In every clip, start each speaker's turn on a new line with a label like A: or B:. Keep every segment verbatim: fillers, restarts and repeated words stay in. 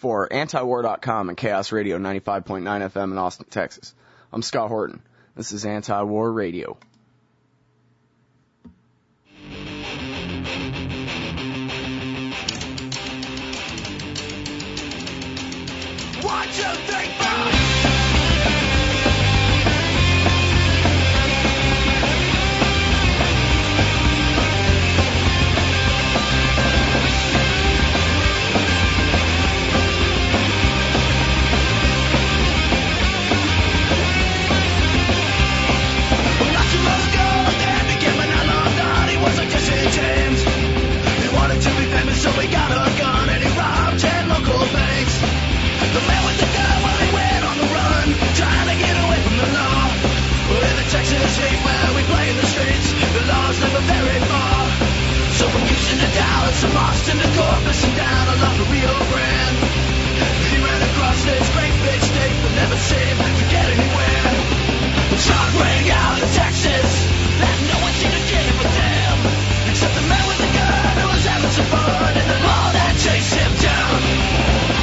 A: for antiwar dot com and Chaos Radio ninety-five point nine F M in Austin, Texas. I'm Scott Horton. This is Anti-War Radio.
B: One, two, three, four. So we got a gun and he robbed ten local banks. The man with the gun, well, he went on the run, trying to get away from the law. We're in the Texas heat where we play in the streets, the law's never very far. So from Houston to Dallas, from Austin to Corpus and down along the Rio Grande. He ran across this great big state but never seemed to get anywhere. The shot rang out in Texas, and no one seemed to give a damn, except the man with the gun who was having some fun and the law that chased him down.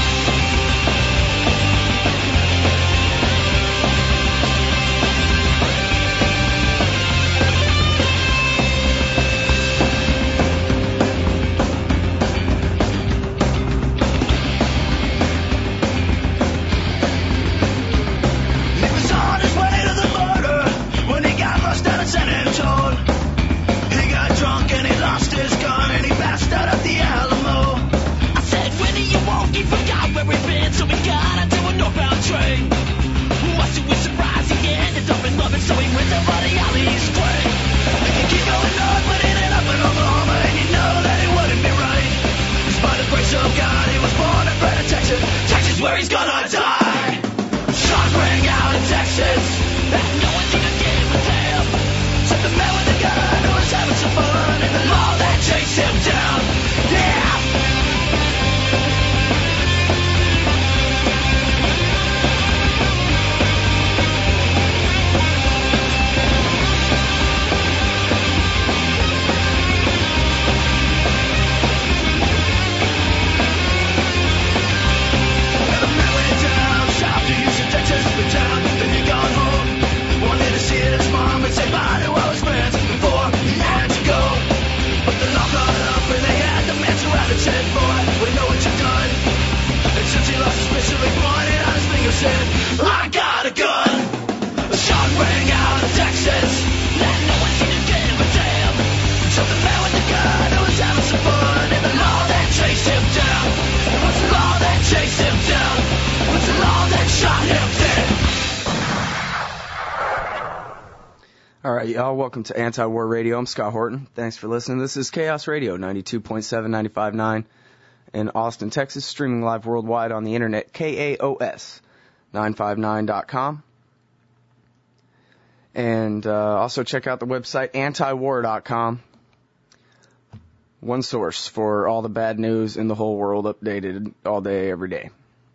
B: San Antonio. He got drunk and he lost his gun and he passed out at the Alamo. I said, when do you walk? He forgot where we'd been, so we got onto a northbound train. Much to his surprise, he ended up in Lubbock, so he went to Buddy Holly's grave. He could keep going on, but he ended up in Oklahoma, and you know that it wouldn't be right. By the grace of God, he was born and bred in Texas, Texas where he's gonna die. Shot rang out in Texas, and no one seemed to give a damn. Except the man with the gun who was having some fun and the law that chased him down. Yeah! And the man went down south to Houston, Texas, the town. Then he gone home, wanted to see his mom and say bye to all his friends before he had to go. But the law caught up and they had the man surrounded, said, boy, we know what you've done. And since he lost his pistol, he pointed out his finger, said, I got a gun. A shot rang out in Texas, and no one seemed to give a damn. So the man with the gun who was having some fun, and the law that chased him down. It was the law that chased him down. It was the law that shot him dead.
A: All right, y'all, welcome to Anti-War Radio. I'm Scott Horton. Thanks for listening. This is Chaos Radio, ninety-two point seven, ninety-five point nine in Austin, Texas, streaming live worldwide on the internet, K A O S nine five nine dot com. And uh, also check out the website, antiwar dot com. One source for all the bad news in the whole world, updated all day, every day.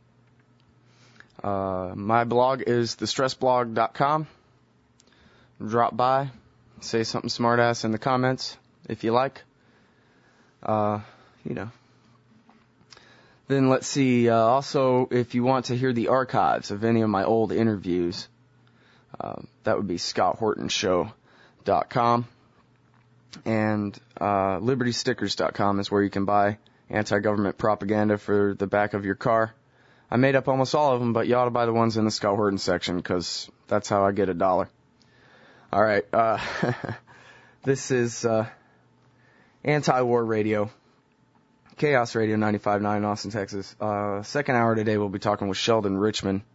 A: Uh, my blog is the stress blog dot com. Drop by, say something smart-ass in the comments, if you like. Uh, you know. Then let's see, uh, also, if you want to hear the archives of any of my old interviews, uh, that would be scott horton show dot com. And uh, liberty stickers dot com is where you can buy anti-government propaganda for the back of your car. I made up almost all of them, but you ought to buy the ones in the Scott Horton section, because that's how I get a dollar. All right, uh, this is uh, Anti-War Radio, Chaos Radio ninety-five point nine, Austin, Texas. Uh, second hour today, we'll be talking with Sheldon Richman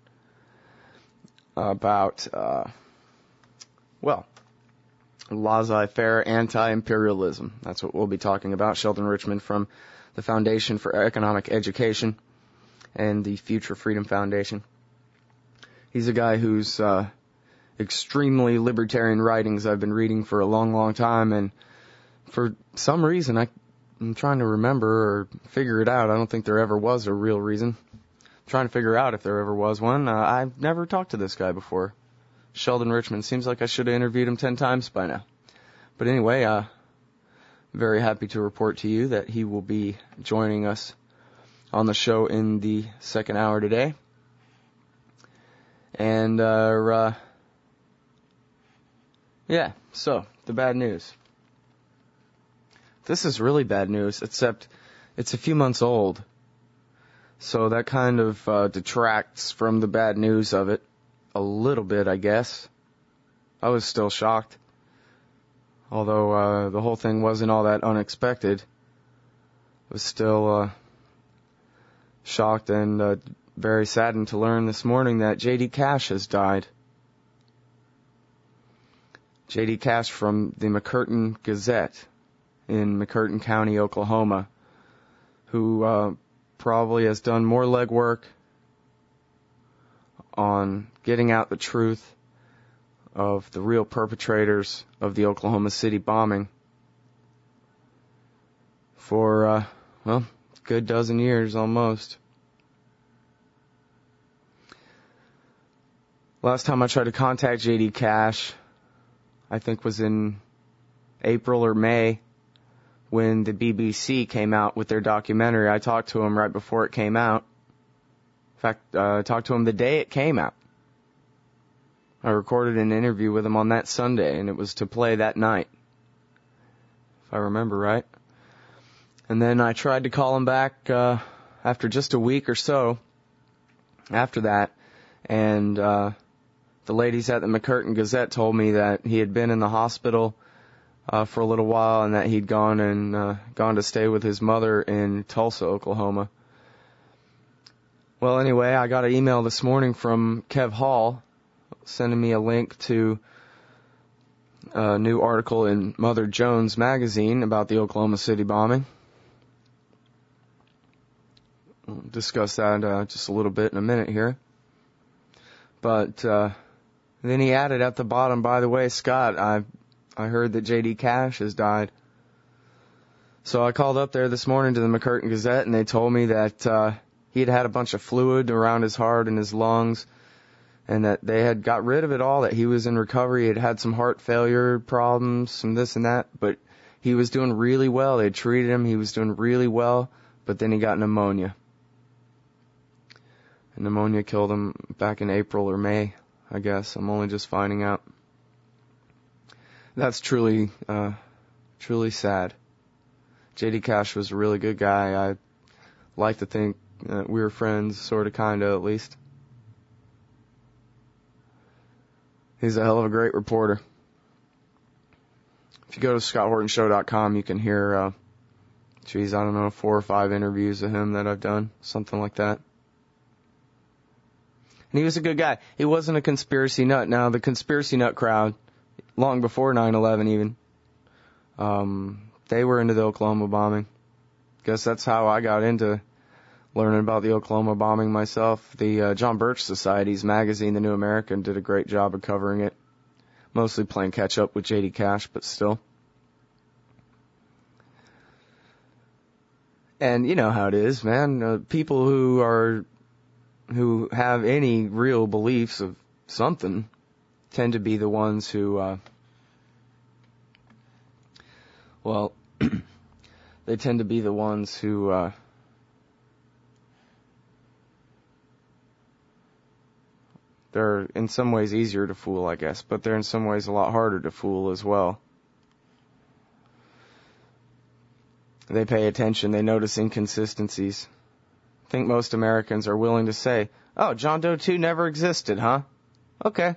A: about, uh, well, laissez-faire anti-imperialism. That's what we'll be talking about. Sheldon Richman from the Foundation for Economic Education and the Future Freedom Foundation. He's a guy who's uh, extremely libertarian writings I've been reading for a long, long time, and for some reason I, I'm trying to remember or figure it out. I don't think there ever was a real reason. I'm trying to figure out if there ever was one. Uh, I've never talked to this guy before. Sheldon Richman. Seems like I should have interviewed him ten times by now. But anyway, uh, very happy to report to you that he will be joining us on the show in the second hour today. And, uh, uh, yeah, so, the bad news. This is really bad news, except it's a few months old. So that kind of uh, detracts from the bad news of it a little bit, I guess. I was still shocked. Although uh, the whole thing wasn't all that unexpected. I was still uh, shocked and uh, very saddened to learn this morning that J D Cash has died. J D Cash from the McCurtain Gazette in McCurtain County, Oklahoma, who uh, probably has done more legwork on getting out the truth of the real perpetrators of the Oklahoma City bombing for, uh, well, a good dozen years almost. Last time I tried to contact J D Cash, I think was in April or May, when the B B C came out with their documentary. I talked to him right before it came out. In fact, uh, I talked to him the day it came out. I recorded an interview with him on that Sunday, and it was to play that night, if I remember right. And then I tried to call him back uh, after just a week or so after that, and uh, the ladies at the McCurtain Gazette told me that he had been in the hospital uh, for a little while and that he'd gone and uh, gone to stay with his mother in Tulsa, Oklahoma. Well, anyway, I got an email this morning from Kev Hall sending me a link to a new article in Mother Jones magazine about the Oklahoma City bombing. We'll discuss that uh, just a little bit in a minute here. But uh, then he added at the bottom, by the way, Scott, I I heard that J D Cash has died. So I called up there this morning to the McCurtain Gazette, and they told me that uh, he had had a bunch of fluid around his heart and his lungs, and that they had got rid of it all, that he was in recovery. He had had some heart failure problems, some this and that, but he was doing really well. They had treated him. He was doing really well, but then he got pneumonia. And pneumonia killed him back in April or May, I guess. I'm only just finding out. That's truly, uh, truly sad. J D Cash was a really good guy. I like to think uh, we were friends, sort of, kind of, at least. He's a hell of a great reporter. If you go to scott horton show dot com, you can hear, uh, geez, I don't know, four or five interviews of him that I've done, something like that. And he was a good guy. He wasn't a conspiracy nut. Now, the conspiracy nut crowd, long before nine eleven even, um, they were into the Oklahoma bombing. Guess that's how I got into learning about the Oklahoma bombing myself. The uh, John Birch Society's magazine, The New American, did a great job of covering it. Mostly playing catch up with J D Cash, but still. And you know how it is, man. Uh, people who are, who have any real beliefs of something tend to be the ones who, uh, well, they tend to be the ones who, uh, they're in some ways easier to fool, I guess, but they're in some ways a lot harder to fool as well. They pay attention, they notice inconsistencies. I think most Americans are willing to say, oh, John Doe two never existed, huh? Okay.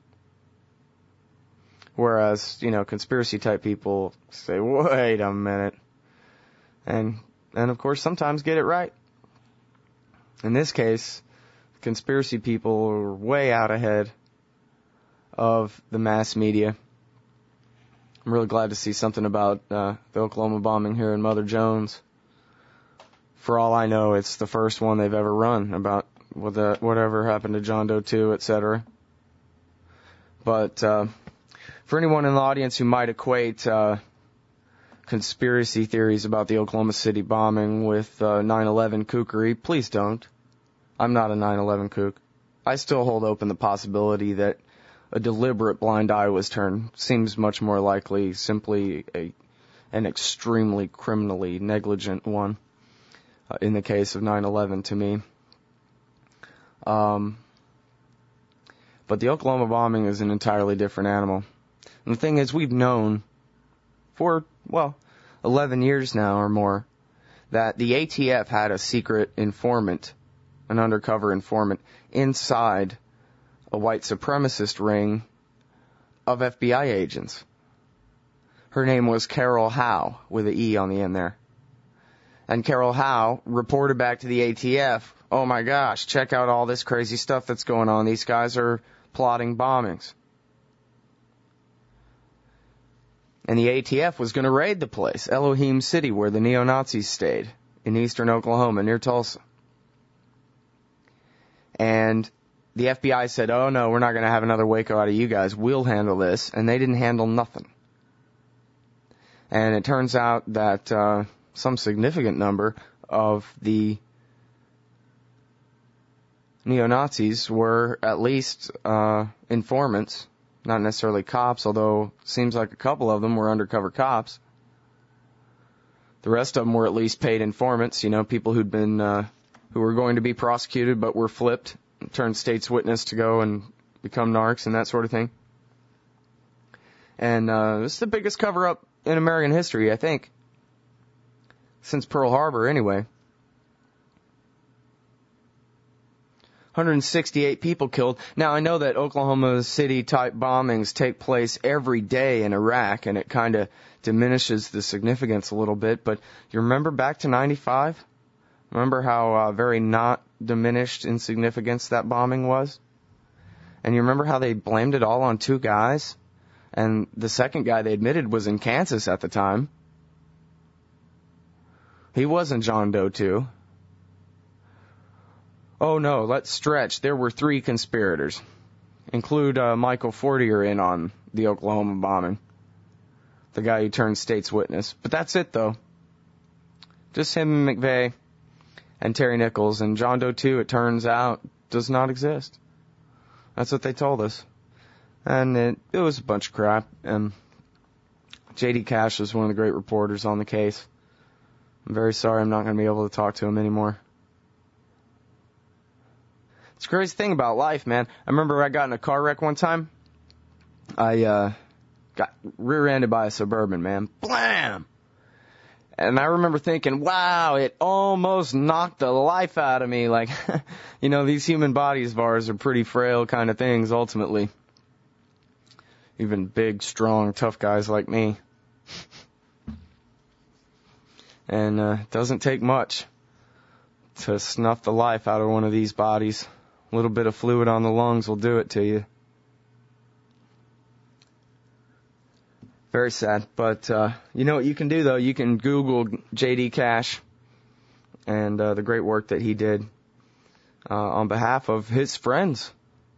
A: Whereas, you know, conspiracy type people say, wait a minute. And, and of course, sometimes get it right. In this case, conspiracy people are way out ahead of the mass media. I'm really glad to see something about uh, the Oklahoma bombing here in Mother Jones. For all I know, it's the first one they've ever run about what the, whatever happened to John Doe two, et cetera. But uh, for anyone in the audience who might equate uh, conspiracy theories about the Oklahoma City bombing with uh, nine eleven kookery, please don't. I'm not a nine eleven kook. I still hold open the possibility that a deliberate blind eye was turned. Seems much more likely simply a an extremely criminally negligent one. uh, in the case of nine eleven to me. Um, but the Oklahoma bombing is an entirely different animal. And the thing is, we've known for, well, eleven years now or more, that the A T F had a secret informant, an undercover informant, inside a white supremacist ring of F B I agents. Her name was Carol Howe, with an E on the end there. And Carol Howe reported back to the A T F, oh my gosh, check out all this crazy stuff that's going on. These guys are plotting bombings. And the A T F was going to raid the place, Elohim City, where the neo-Nazis stayed, in eastern Oklahoma, near Tulsa. And the F B I said, oh no, we're not going to have another Waco out of you guys. We'll handle this. And they didn't handle nothing. And it turns out that uh, some significant number of the neo-Nazis were at least uh, informants, not necessarily cops, although it seems like a couple of them were undercover cops. The rest of them were at least paid informants, you know, people who'd been, uh, who were going to be prosecuted but were flipped, turned state's witness to go and become narcs and that sort of thing. And uh, this is the biggest cover-up in American history, I think, since Pearl Harbor anyway. one hundred sixty-eight people killed. Now, I know that Oklahoma City-type bombings take place every day in Iraq, and it kind of diminishes the significance a little bit, but you remember back to ninety-five? Remember how uh, very not diminished in significance that bombing was? And you remember how they blamed it all on two guys? And the second guy they admitted was in Kansas at the time. He wasn't John Doe two. Oh no, let's stretch. There were three conspirators. Include uh, Michael Fortier in on the Oklahoma bombing. The guy who turned state's witness. But that's it though. Just him and McVeigh and Terry Nichols. And John Doe two, it turns out, does not exist. That's what they told us. And it, it was a bunch of crap. And J D Cash was one of the great reporters on the case. I'm very sorry I'm not going to be able to talk to him anymore. It's a crazy thing about life, man. I remember I got in a car wreck one time. I uh, got rear-ended by a Suburban, man. Blam! And I remember thinking, wow, it almost knocked the life out of me. Like, you know, these human bodies of ours are pretty frail kind of things, ultimately. Even big, strong, tough guys like me. And uh, it doesn't take much to snuff the life out of one of these bodies. A little bit of fluid on the lungs will do it to you. Very sad. But uh, you know what you can do, though? You can Google J D Cash and uh, the great work that he did uh, on behalf of his friends.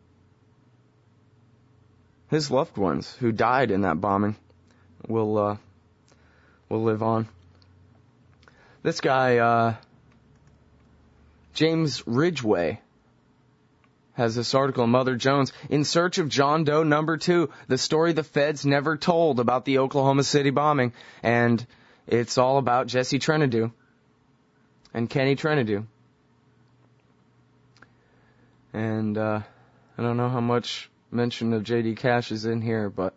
A: His loved ones who died in that bombing will uh, will live on. This guy, uh, James Ridgway, has this article in Mother Jones, In Search of John Doe Number Two, the story the feds never told about the Oklahoma City bombing. And it's all about Jesse Trentadue and Kenny Trentadue. And uh, I don't know how much mention of J D Cash is in here, but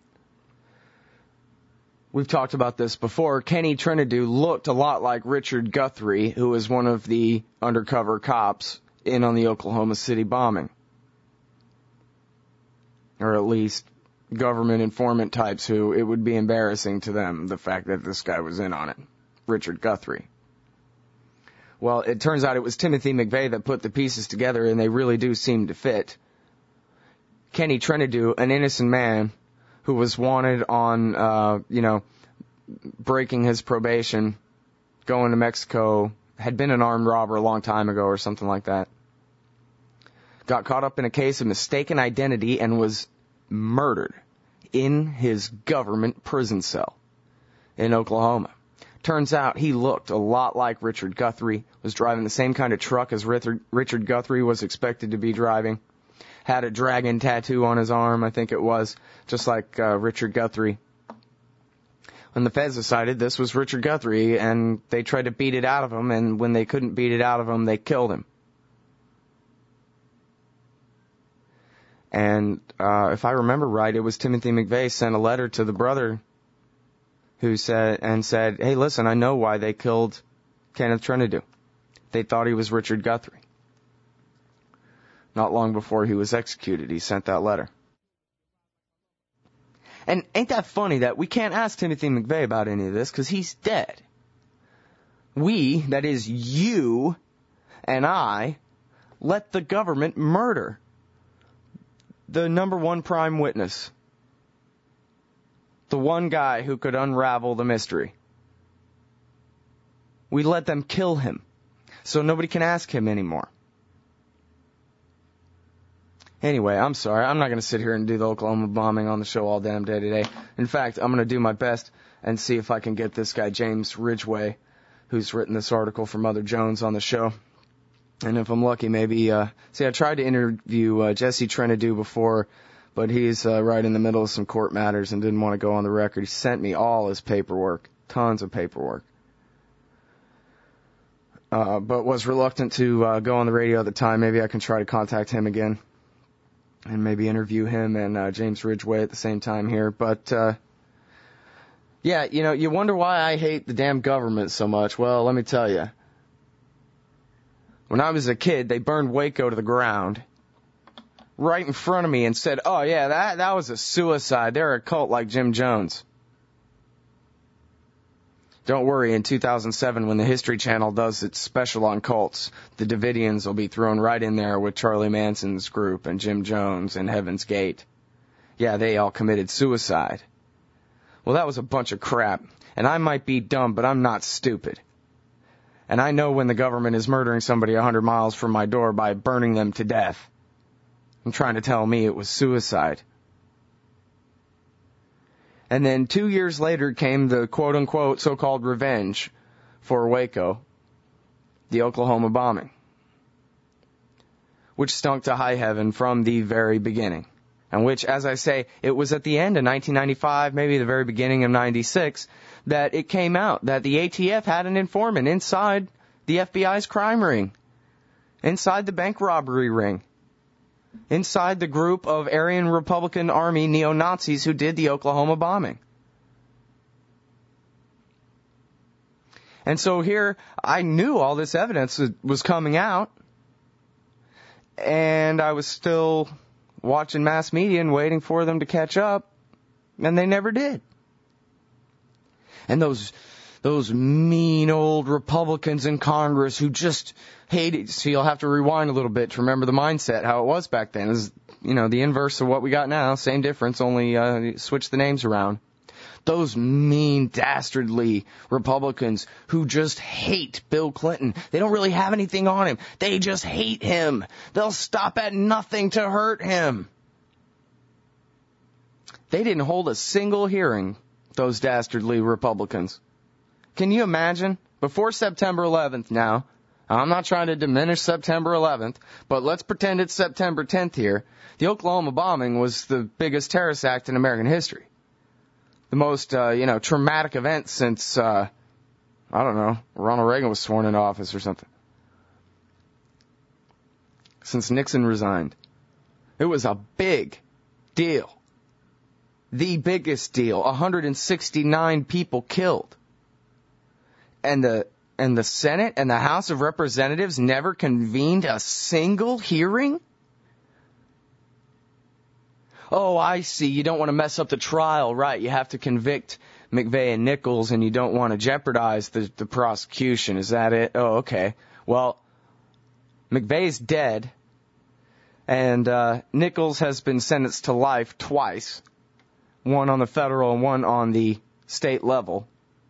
A: we've talked about this before. Kenny Trentadue looked a lot like Richard Guthrie, who was one of the undercover cops in on the Oklahoma City bombing. Or at least government informant types who it would be embarrassing to them, the fact that this guy was in on it. Richard Guthrie. Well, it turns out it was Timothy McVeigh that put the pieces together, and they really do seem to fit. Kenny Trentadue, an innocent man who was wanted on, uh, you know, breaking his probation, going to Mexico, had been an armed robber a long time ago or something like that. Got caught up in a case of mistaken identity and was murdered in his government prison cell in Oklahoma. Turns out he looked a lot like Richard Guthrie, was driving the same kind of truck as Richard Guthrie was expected to be driving. Had a dragon tattoo on his arm, I think it was, just like uh, Richard Guthrie. And the feds decided this was Richard Guthrie, and they tried to beat it out of him, and when they couldn't beat it out of him, they killed him. And uh, if I remember right, it was Timothy McVeigh sent a letter to the brother who said, and said, hey, listen, I know why they killed Kenneth Trentadue. They thought he was Richard Guthrie. Not long before he was executed, he sent that letter. And ain't that funny that we can't ask Timothy McVeigh about any of this because he's dead. We, that is you and I, let the government murder the number one prime witness. The one guy who could unravel the mystery. We let them kill him so nobody can ask him anymore. Anyway, I'm sorry. I'm not going to sit here and do the Oklahoma bombing on the show all damn day today. In fact, I'm going to do my best and see if I can get this guy, James Ridgway, who's written this article for Mother Jones, on the show. And if I'm lucky, maybe, uh, see, I tried to interview uh, Jesse Trentadue before, but he's uh, right in the middle of some court matters and didn't want to go on the record. He sent me all his paperwork, tons of paperwork. Uh, but was reluctant to uh, go on the radio at the time. Maybe I can try to contact him again. And maybe interview him and uh, James Ridgway at the same time here. But, uh, yeah, you know, you wonder why I hate the damn government so much. Well, let me tell you. When I was a kid, they burned Waco to the ground right in front of me and said, oh, yeah, that, that was a suicide. They're a cult like Jim Jones. Don't worry, in two thousand seven, when the History Channel does its special on cults, the Davidians will be thrown right in there with Charlie Manson's group and Jim Jones and Heaven's Gate. Yeah, they all committed suicide. Well, that was a bunch of crap. And I might be dumb, but I'm not stupid. And I know when the government is murdering somebody a hundred miles from my door by burning them to death and trying to tell me it was suicide. And then two years later came the quote-unquote so-called revenge for Waco, the Oklahoma bombing, which stunk to high heaven from the very beginning. And which, as I say, it was at the end of nineteen ninety-five, maybe the very beginning of ninety-six, that it came out that the A T F had an informant inside the F B I's crime ring, inside the bank robbery ring, inside the group of Aryan Republican Army neo-Nazis who did the Oklahoma bombing. And so here, I knew all this evidence was coming out, and I was still watching mass media and waiting for them to catch up, and they never did. And those those mean old Republicans in Congress who just hated, so you'll have to rewind a little bit to remember the mindset, how it was back then. It was, you know, the inverse of what we got now, same difference, only uh, switch the names around. Those mean, dastardly Republicans who just hate Bill Clinton. They don't really have anything on him. They just hate him. They'll stop at nothing to hurt him. They didn't hold a single hearing, those dastardly Republicans. Can you imagine? Before September eleventh now, I'm not trying to diminish September eleventh, but let's pretend it's September tenth here. The Oklahoma bombing was the biggest terrorist act in American history. The most, uh, you know, traumatic event since, uh, I don't know, Ronald Reagan was sworn into office or something. Since Nixon resigned. It was a big deal. The biggest deal. one hundred sixty-nine people killed. And the and the Senate and the House of Representatives never convened a single hearing? Oh, I see. You don't want to mess up the trial, right? You have to convict McVeigh and Nichols, and you don't want to jeopardize the, the prosecution. Is that it? Oh, okay. Well, McVeigh's dead, and uh, Nichols has been sentenced to life twice, one on the federal and one on the state level.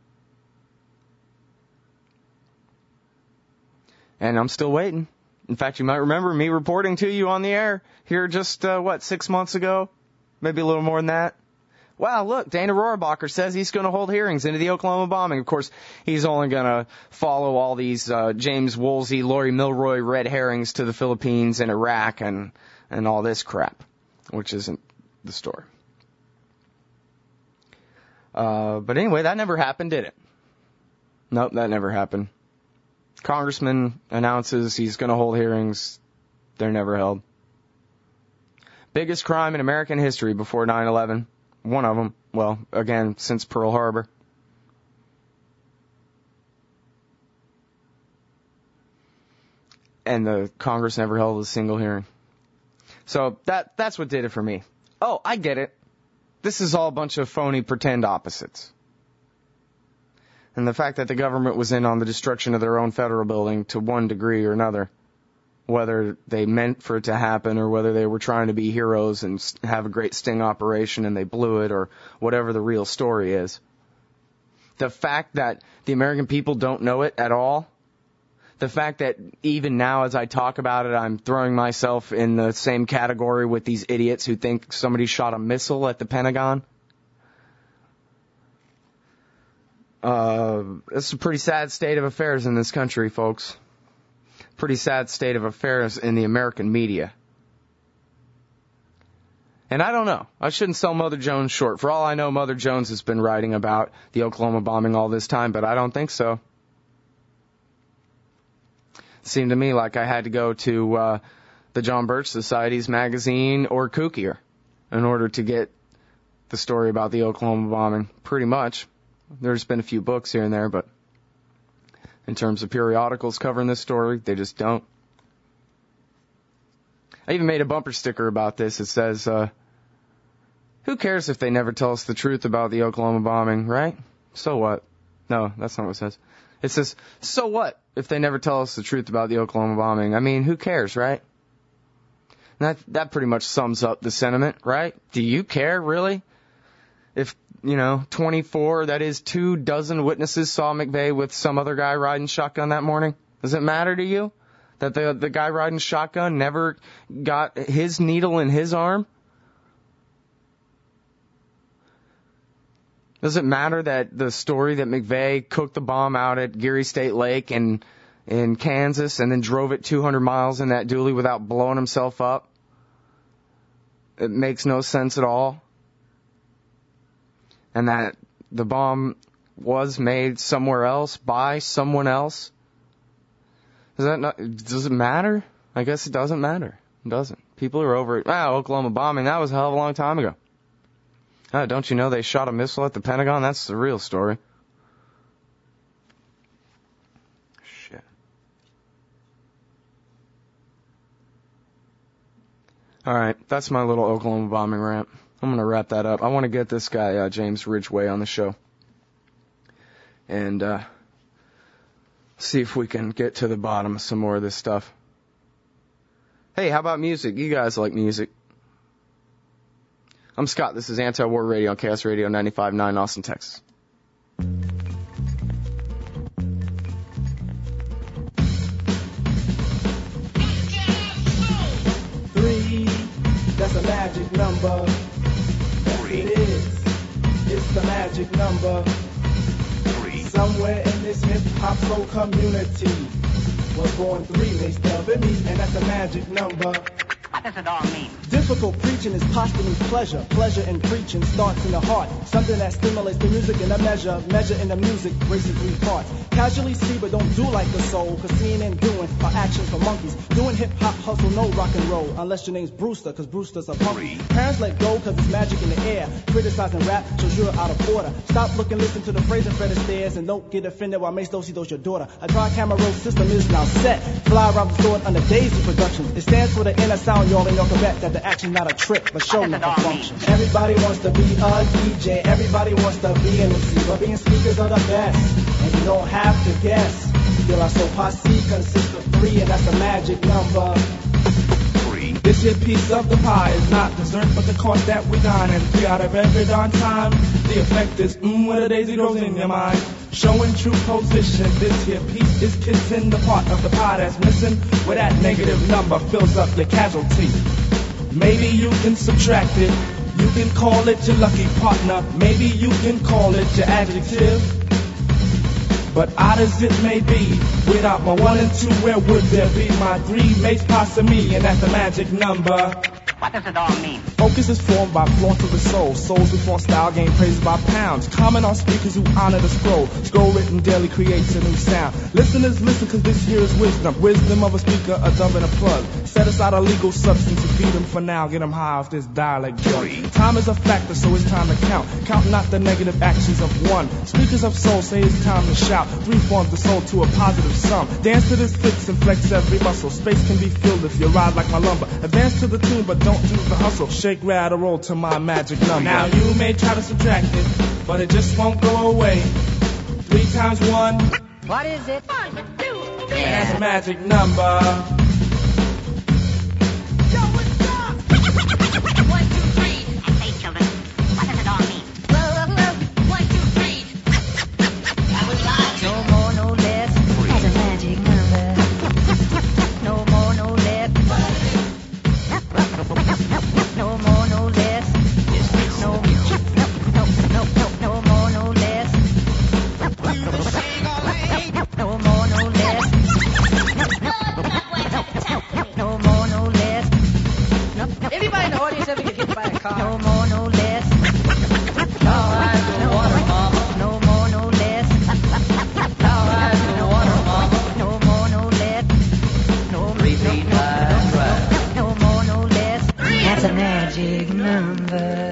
A: And I'm still waiting. In fact, you might remember me reporting to you on the air here just, uh, what, six months ago? Maybe a little more than that. Wow, look, Dana Rohrabacher says he's going to hold hearings into the Oklahoma bombing. Of course, he's only going to follow all these uh, James Woolsey, Lori Milroy red herrings to the Philippines and Iraq and, and all this crap, which isn't the story. Uh, but anyway, that never happened, did it? Nope, that never happened. Congressman announces he's going to hold hearings. They're never held. Biggest crime in American history before nine eleven. One of them. Well, again, since Pearl Harbor. And the Congress never held a single hearing. So that that's what did it for me. Oh, I get it. This is all a bunch of phony pretend opposites. And the fact that the government was in on the destruction of their own federal building to one degree or another, whether they meant for it to happen or whether they were trying to be heroes and have a great sting operation and they blew it, or whatever the real story is. The fact that the American people don't know it at all, the fact that even now as I talk about it, I'm throwing myself in the same category with these idiots who think somebody shot a missile at the Pentagon. Uh, it's a pretty sad state of affairs in this country, folks. Pretty sad state of affairs in the American media. And I don't know. I shouldn't sell Mother Jones short. For all I know, Mother Jones has been writing about the Oklahoma bombing all this time, but I don't think so. It seemed to me like I had to go to uh, the John Birch Society's magazine or Kookier in order to get the story about the Oklahoma bombing. Pretty much. There's been a few books here and there, but in terms of periodicals covering this story, they just don't. I even made a bumper sticker about this. It says, uh, who cares if they never tell us the truth about the Oklahoma bombing, right? So what? No, that's not what it says. It says, so what if they never tell us the truth about the Oklahoma bombing? I mean, who cares, right? And that, that pretty much sums up the sentiment, right? Do you care, really? If, you know, twenty-four, that is two dozen witnesses saw McVeigh with some other guy riding shotgun that morning, does it matter to you that the the guy riding shotgun never got his needle in his arm? Does it matter that the story that McVeigh cooked the bomb out at Geary State Lake in, in Kansas and then drove it two hundred miles in that dually without blowing himself up? It makes no sense at all. And that the bomb was made somewhere else by someone else? Does that not, does it matter? I guess it doesn't matter. It doesn't. People are over it. Wow, Oklahoma bombing, that was a hell of a long time ago. Oh, don't you know they shot a missile at the Pentagon? That's the real story. Shit. All right, that's my little Oklahoma bombing rant. I'm going to wrap that up. I want to get this guy, uh, James Ridgway, on the show. And uh, see if we can get to the bottom of some more of this stuff. Hey, how about music? You guys like music. I'm Scott. This is Anti-War Radio on K S Radio ninety-five point nine, Austin, Texas.
C: Three, that's a magic number. It is. It's the magic number. Three. Somewhere in this hip-hop soul community was born three, they spelled it me, and that's a magic number.
D: What does it all mean?
C: Difficult preaching is posthumous pleasure. Pleasure in preaching starts in the heart. Something that stimulates the music in a measure. Measure in the music breaks in three parts. Casually see but don't do like the soul. Cause seeing and doing are actions for monkeys. Doing hip hop hustle, no rock and roll. Unless your name's Brewster, cause Brewster's a monkey. Parents let go cause it's magic in the air. Criticizing rap shows you're out of order. Stop looking, listen to the phrase and Fred Astaire. And don't get offended while Mace Dosey does your daughter. A dry camera roll system is now set. Fly around the sword under Daisy Productions. It stands for the inner sound, y'all, and y'all can bet that the action's not a trick, but show not a function. Everybody wants to be a D J. Everybody wants to be an M C. But being speakers are the best. And you don't have to guess. De La Soul Posse consists of three, and that's a magic number. Three. This here piece of the pie is not dessert, but the cost that we dine. And three out of every darn time, the effect is mmm, with a daisy grows in your mind. Showing true position, this here piece is kissing the part of the pie that's missing, where that negative number fills up your casualty. Maybe you can subtract it, you can call it your lucky partner, maybe you can call it your adjective. But odd as it may be, without my one and two, where would there be my three? Mace, Posse, me, and that's the magic number.
D: What What does it all mean?
C: Focus is formed by flaunt of the soul. Souls who flaunt style gain praised by pounds. Comment on speakers who honor the scroll. Scroll written daily creates a new sound. Listeners listen cause this here is wisdom. Wisdom of a speaker, a dumb and a plug. Set aside a legal substance to feed them for now. Get them high off this dialect drug. Time is a factor so it's time to count. Count not the negative actions of one. Speakers of soul say it's time to shout. Reform the soul to a positive sum. Dance to this fix and flex every muscle. Space can be filled if you ride like my lumber. Advance to the tune but don't do the hustle. Shake, rattle, roll to my magic number. Now you may try to subtract it, but it just won't go away. Three times one.
D: What is it? One, two, three.
C: That's a magic number.
D: Yo, what's up? One, two, three. I say, children, what does it all mean? One, two, three. That was live. No more, no less. That's a magic number. No more, no less. No more, no less. No, no, no, no, no more, no less. No more, no less. No more, no less. Anybody in the audience ever get hit by a car? No more, no less. No, I don't want to, mama. No more, no less. No, I don't want to, mama. No more, no less. No, repeat my cry. No more, no less. That's a magic number.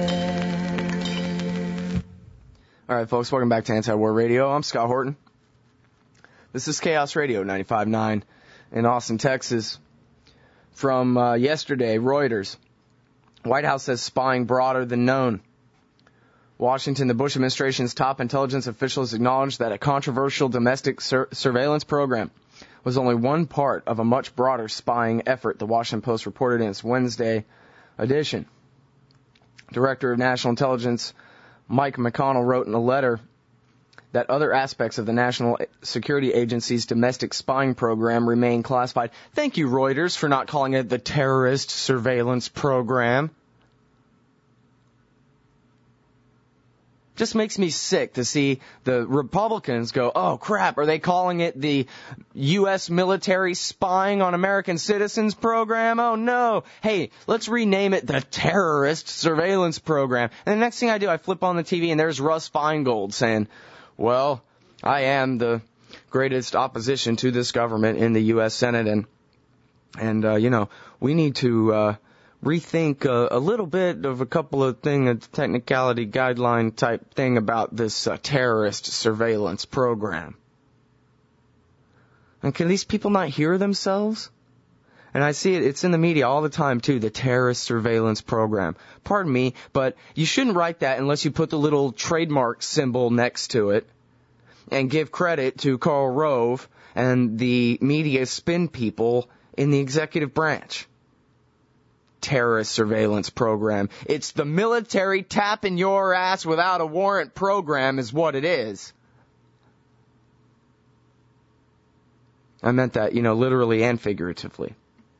A: All right, folks, welcome back to Anti-War Radio. I'm Scott Horton. This is Chaos Radio ninety-five point nine in Austin, Texas. From uh, yesterday, Reuters. White House says spying broader than known. Washington, the Bush administration's top intelligence officials acknowledged that a controversial domestic sur- surveillance program was only one part of a much broader spying effort, the Washington Post reported in its Wednesday edition. Director of National Intelligence Mike McConnell wrote in a letter that other aspects of the National Security Agency's domestic spying program remain classified. Thank you, Reuters, for not calling it the terrorist surveillance program. Just makes me sick to see the Republicans go, oh, crap, are they calling it the U S military spying on American citizens program? Oh, no. Hey, let's rename it the terrorist surveillance program. And the next thing I do, I flip on the T V and there's Russ Feingold saying, well, I am the greatest opposition to this government in the U S Senate, and, and uh, you know, we need to uh, rethink uh, a little bit of a couple of things, a technicality guideline type thing about this uh, terrorist surveillance program. And can these people not hear themselves? And I see it, it's in the media all the time, too, the terrorist surveillance program. Pardon me, but you shouldn't write that unless you put the little trademark symbol next to it and give credit to Karl Rove and the media spin people in the executive branch. Terrorist surveillance program. It's the military tapping your ass without a warrant program is what it is. I meant that, you know, literally and figuratively.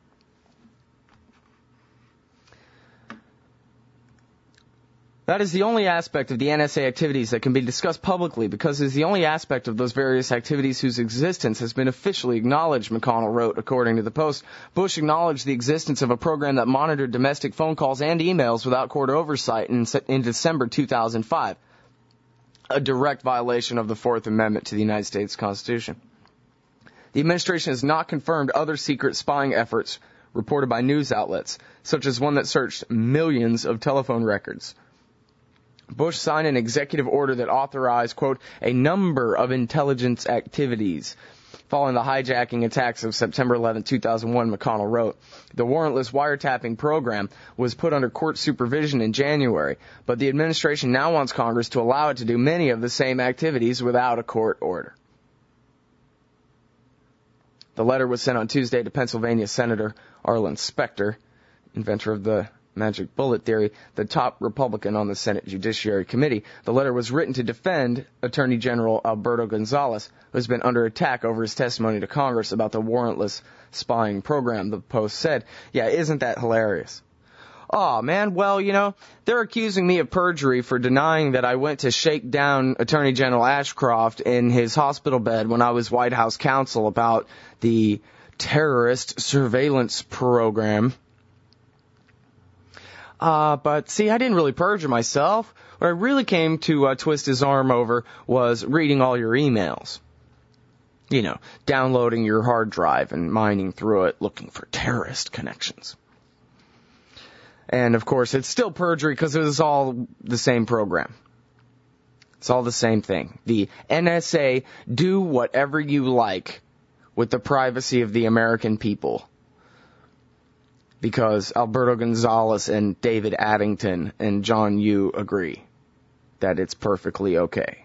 A: That is the only aspect of the N S A activities that can be discussed publicly because it is the only aspect of those various activities whose existence has been officially acknowledged, McConnell wrote, according to the Post. Bush acknowledged the existence of a program that monitored domestic phone calls and emails without court oversight in, in December two thousand five, a direct violation of the Fourth Amendment to the United States Constitution. The administration has not confirmed other secret spying efforts reported by news outlets, such as one that searched millions of telephone records. Bush signed an executive order that authorized, quote, a number of intelligence activities. Following the hijacking attacks of September eleventh, two thousand one, McConnell wrote, the warrantless wiretapping program was put under court supervision in January, but the administration now wants Congress to allow it to do many of the same activities without a court order. The letter was sent on Tuesday to Pennsylvania Senator Arlen Specter, inventor of the magic bullet theory, the top Republican on the Senate Judiciary Committee. The letter was written to defend Attorney General Alberto Gonzales, who has been under attack over his testimony to Congress about the warrantless spying program, the Post said. Yeah, isn't that hilarious? Oh, man, well, you know, they're accusing me of perjury for denying that I went to shake down Attorney General Ashcroft in his hospital bed when I was White House counsel about the terrorist surveillance program. Uh, but see, I didn't really perjure myself. What I really came to uh, twist his arm over was reading all your emails. You know, downloading your hard drive and mining through it looking for terrorist connections. And, of course, it's still perjury because it was all the same program. It's all the same thing. The N S A do whatever you like with the privacy of the American people. Because Alberto Gonzalez and David Addington and John Yoo agree that it's perfectly okay.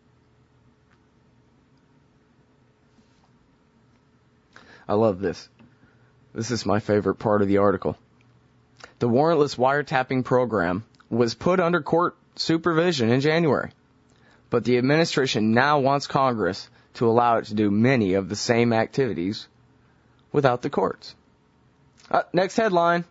A: I love this. This is my favorite part of the article. The warrantless wiretapping program was put under court supervision in January, but the administration now wants Congress to allow it to do many of the same activities without the courts. Uh, next headline.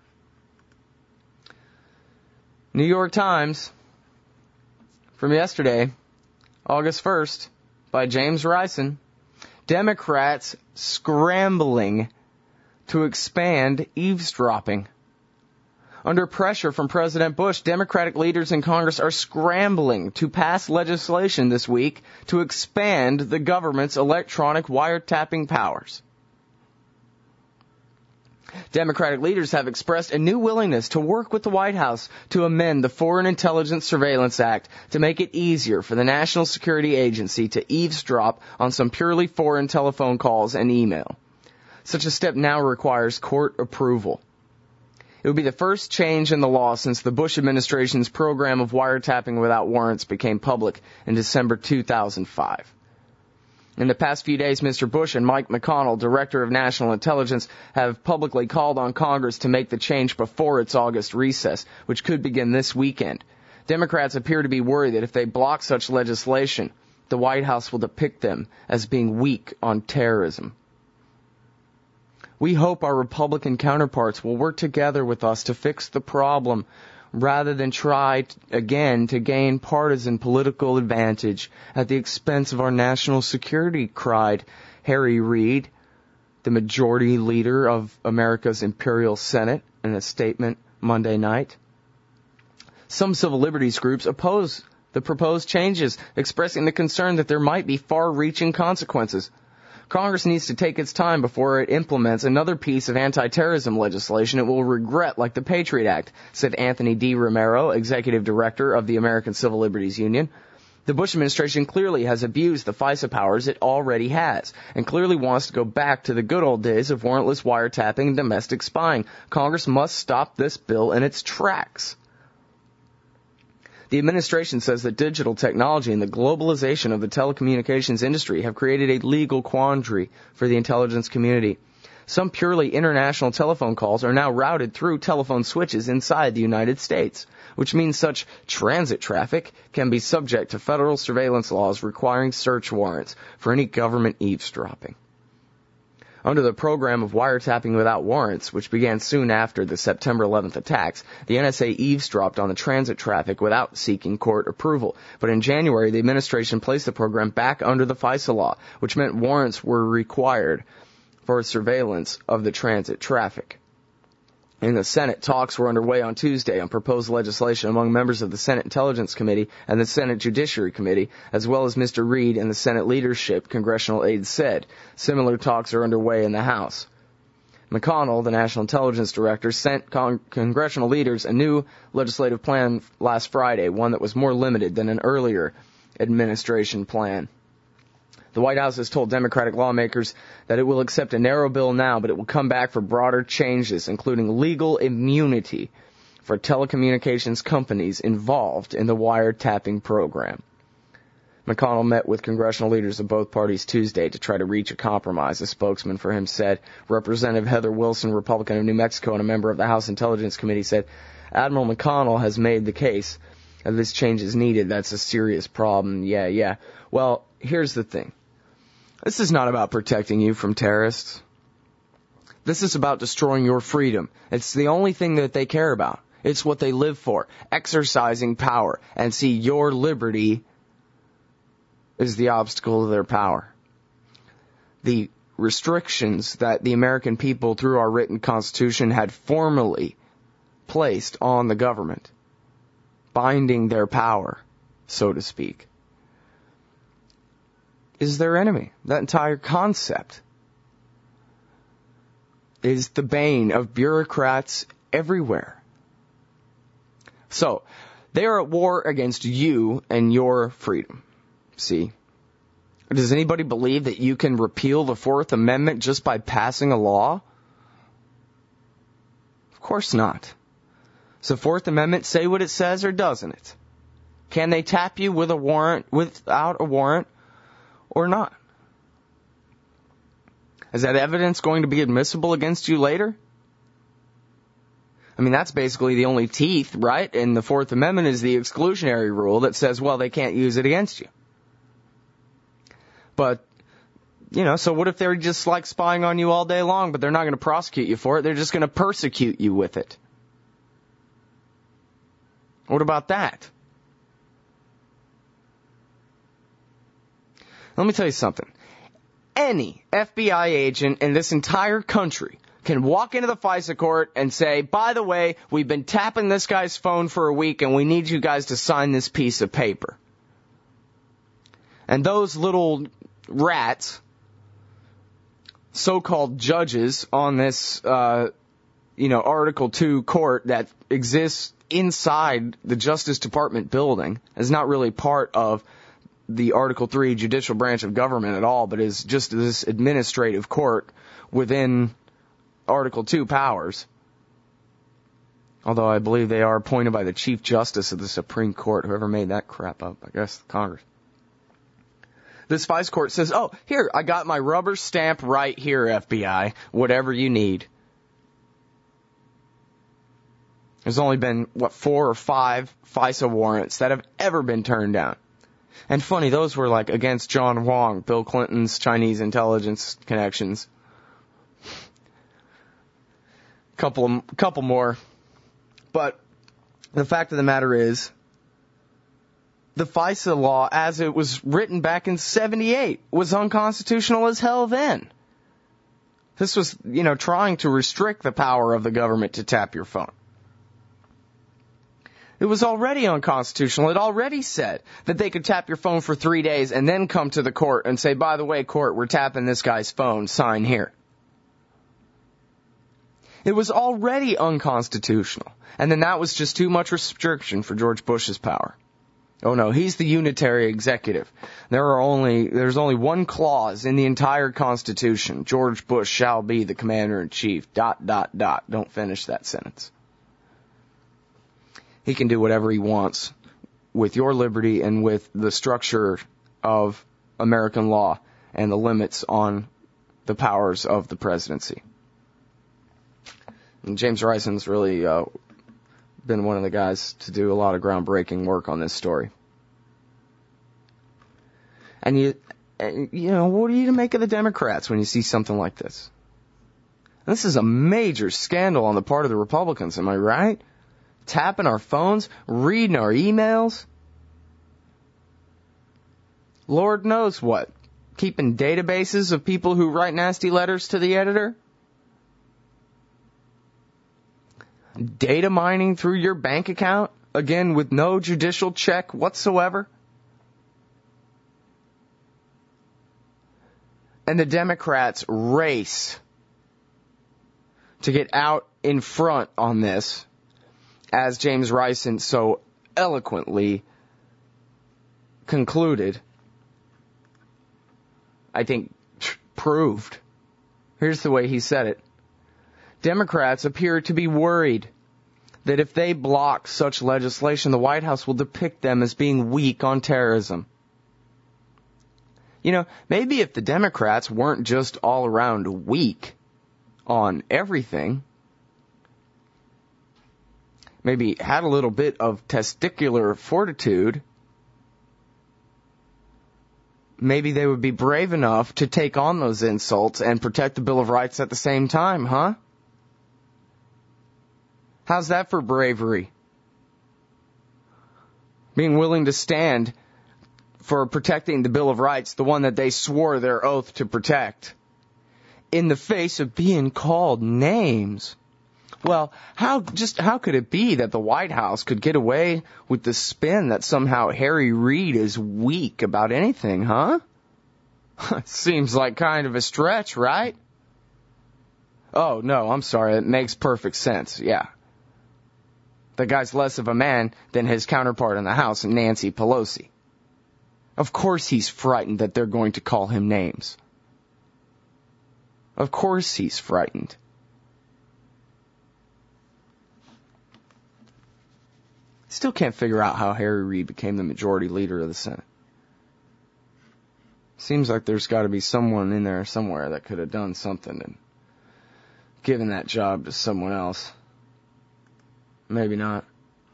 A: New York Times from yesterday, August first, by James Risen. Democrats scrambling to expand eavesdropping. Under pressure from President Bush, Democratic leaders in Congress are scrambling to pass legislation this week to expand the government's electronic wiretapping powers. Democratic leaders have expressed a new willingness to work with the White House to amend the Foreign Intelligence Surveillance Act to make it easier for the National Security Agency to eavesdrop on some purely foreign telephone calls and email. Such a step now requires court approval. It would be the first change in the law since the Bush administration's program of wiretapping without warrants became public in December two thousand five. In the past few days, Mister Bush and Mike McConnell, Director of National Intelligence, have publicly called on Congress to make the change before its August recess, which could begin this weekend. Democrats appear to be worried that if they block such legislation, the White House will depict them as being weak on terrorism. We hope our Republican counterparts will work together with us to fix the problem, rather than try, t- again, to gain partisan political advantage at the expense of our national security, cried Harry Reid, the majority leader of America's Imperial Senate, in a statement Monday night. Some civil liberties groups oppose the proposed changes, expressing the concern that there might be far-reaching consequences. Congress needs to take its time before it implements another piece of anti-terrorism legislation it will regret, like the Patriot Act, said Anthony D. Romero, executive director of the American Civil Liberties Union. The Bush administration clearly has abused the FISA powers it already has, and clearly wants to go back to the good old days of warrantless wiretapping and domestic spying. Congress must stop this bill in its tracks. The administration says that digital technology and the globalization of the telecommunications industry have created a legal quandary for the intelligence community. Some purely international telephone calls are now routed through telephone switches inside the United States, which means such transit traffic can be subject to federal surveillance laws requiring search warrants for any government eavesdropping. Under the program of wiretapping without warrants, which began soon after the September eleventh attacks, the N S A eavesdropped on the transit traffic without seeking court approval. But in January, the administration placed the program back under the FISA law, which meant warrants were required for surveillance of the transit traffic. In the Senate, talks were underway on Tuesday on proposed legislation among members of the Senate Intelligence Committee and the Senate Judiciary Committee, as well as Mister Reid and the Senate leadership, congressional aides said. Similar talks are underway in the House. McConnell, the National Intelligence Director, sent con- congressional leaders a new legislative plan last Friday, one that was more limited than an earlier administration plan. The White House has told Democratic lawmakers that it will accept a narrow bill now, but it will come back for broader changes, including legal immunity for telecommunications companies involved in the wiretapping program. McConnell met with congressional leaders of both parties Tuesday to try to reach a compromise, a spokesman for him said. Representative Heather Wilson, Republican of New Mexico and a member of the House Intelligence Committee, said Admiral McConnell has made the case that this change is needed. That's a serious problem. Yeah, yeah. Well, here's the thing. This is not about protecting you from terrorists. This is about destroying your freedom. It's the only thing that they care about. It's what they live for, exercising power. And see, your liberty is the obstacle to their power. The restrictions that the American people, through our written Constitution, had formally placed on the government, binding their power, so to speak, is their enemy. That entire concept is the bane of bureaucrats everywhere. So, they are at war against you and your freedom. See? Does anybody believe that you can repeal the Fourth Amendment just by passing a law? Of course not. Does the Fourth Amendment say what it says or doesn't it? Can they tap you with a warrant, without a warrant, or not? Is that evidence going to be admissible against you later? I mean, that's basically the only teeth, right? And the Fourth Amendment is the exclusionary rule that says, well, they can't use it against you. But, you know, so what if they're just like spying on you all day long, but they're not going to prosecute you for it? They're just going to persecute you with it. What about that? Let me tell you something. Any F B I agent in this entire country can walk into the FISA court and say, by the way, we've been tapping this guy's phone for a week and we need you guys to sign this piece of paper. And those little rats, so-called judges on this, uh, you know, Article two court that exists inside the Justice Department building, is not really part of the Article three judicial branch of government at all, but is just this administrative court within Article two powers. Although I believe they are appointed by the Chief Justice of the Supreme Court, whoever made that crap up, I guess Congress. This FISA court says, oh, here, I got my rubber stamp right here, F B I, whatever you need. There's only been, what, four or five FISA warrants that have ever been turned down. And funny, those were like against John Wong, Bill Clinton's Chinese intelligence connections. Couple, couple more. But the fact of the matter is, the FISA law, as it was written back in seventy-eight, was unconstitutional as hell then. This was, you know, trying to restrict the power of the government to tap your phone. It was already unconstitutional. It already said that they could tap your phone for three days and then come to the court and say, by the way, court, we're tapping this guy's phone. Sign here. It was already unconstitutional. And then that was just too much restriction for George Bush's power. Oh no, he's the unitary executive. There are only, there's only one clause in the entire Constitution. George Bush shall be the commander-in-chief. Dot, dot, dot. Don't finish that sentence. He can do whatever he wants with your liberty and with the structure of American law and the limits on the powers of the presidency. And James Rison's really uh, been one of the guys to do a lot of groundbreaking work on this story. And you, you know, what are you to make of the Democrats when you see something like this? This is a major scandal on the part of the Republicans, am I right? Tapping our phones, reading our emails. Lord knows what. Keeping databases of people who write nasty letters to the editor. Data mining through your bank account, again with no judicial check whatsoever. And the Democrats race to get out in front on this, as James Rison so eloquently concluded, I think, proved. Here's the way he said it. Democrats appear to be worried that if they block such legislation, the White House will depict them as being weak on terrorism. You know, maybe if the Democrats weren't just all around weak on everything, maybe had a little bit of testicular fortitude, maybe they would be brave enough to take on those insults and protect the Bill of Rights at the same time, huh? How's that for bravery? Being willing to stand for protecting the Bill of Rights, the one that they swore their oath to protect, in the face of being called names Well, how just how could it be that the White House could get away with the spin that somehow Harry Reid is weak about anything, huh? Seems like kind of a stretch, right? Oh, no, I'm sorry. It makes perfect sense, yeah. The guy's less of a man than his counterpart in the House, Nancy Pelosi. Of course he's frightened that they're going to call him names. Of course he's frightened. Still can't figure out how Harry Reid became the majority leader of the Senate. Seems like there's got to be someone in there somewhere that could have done something and given that job to someone else. Maybe not.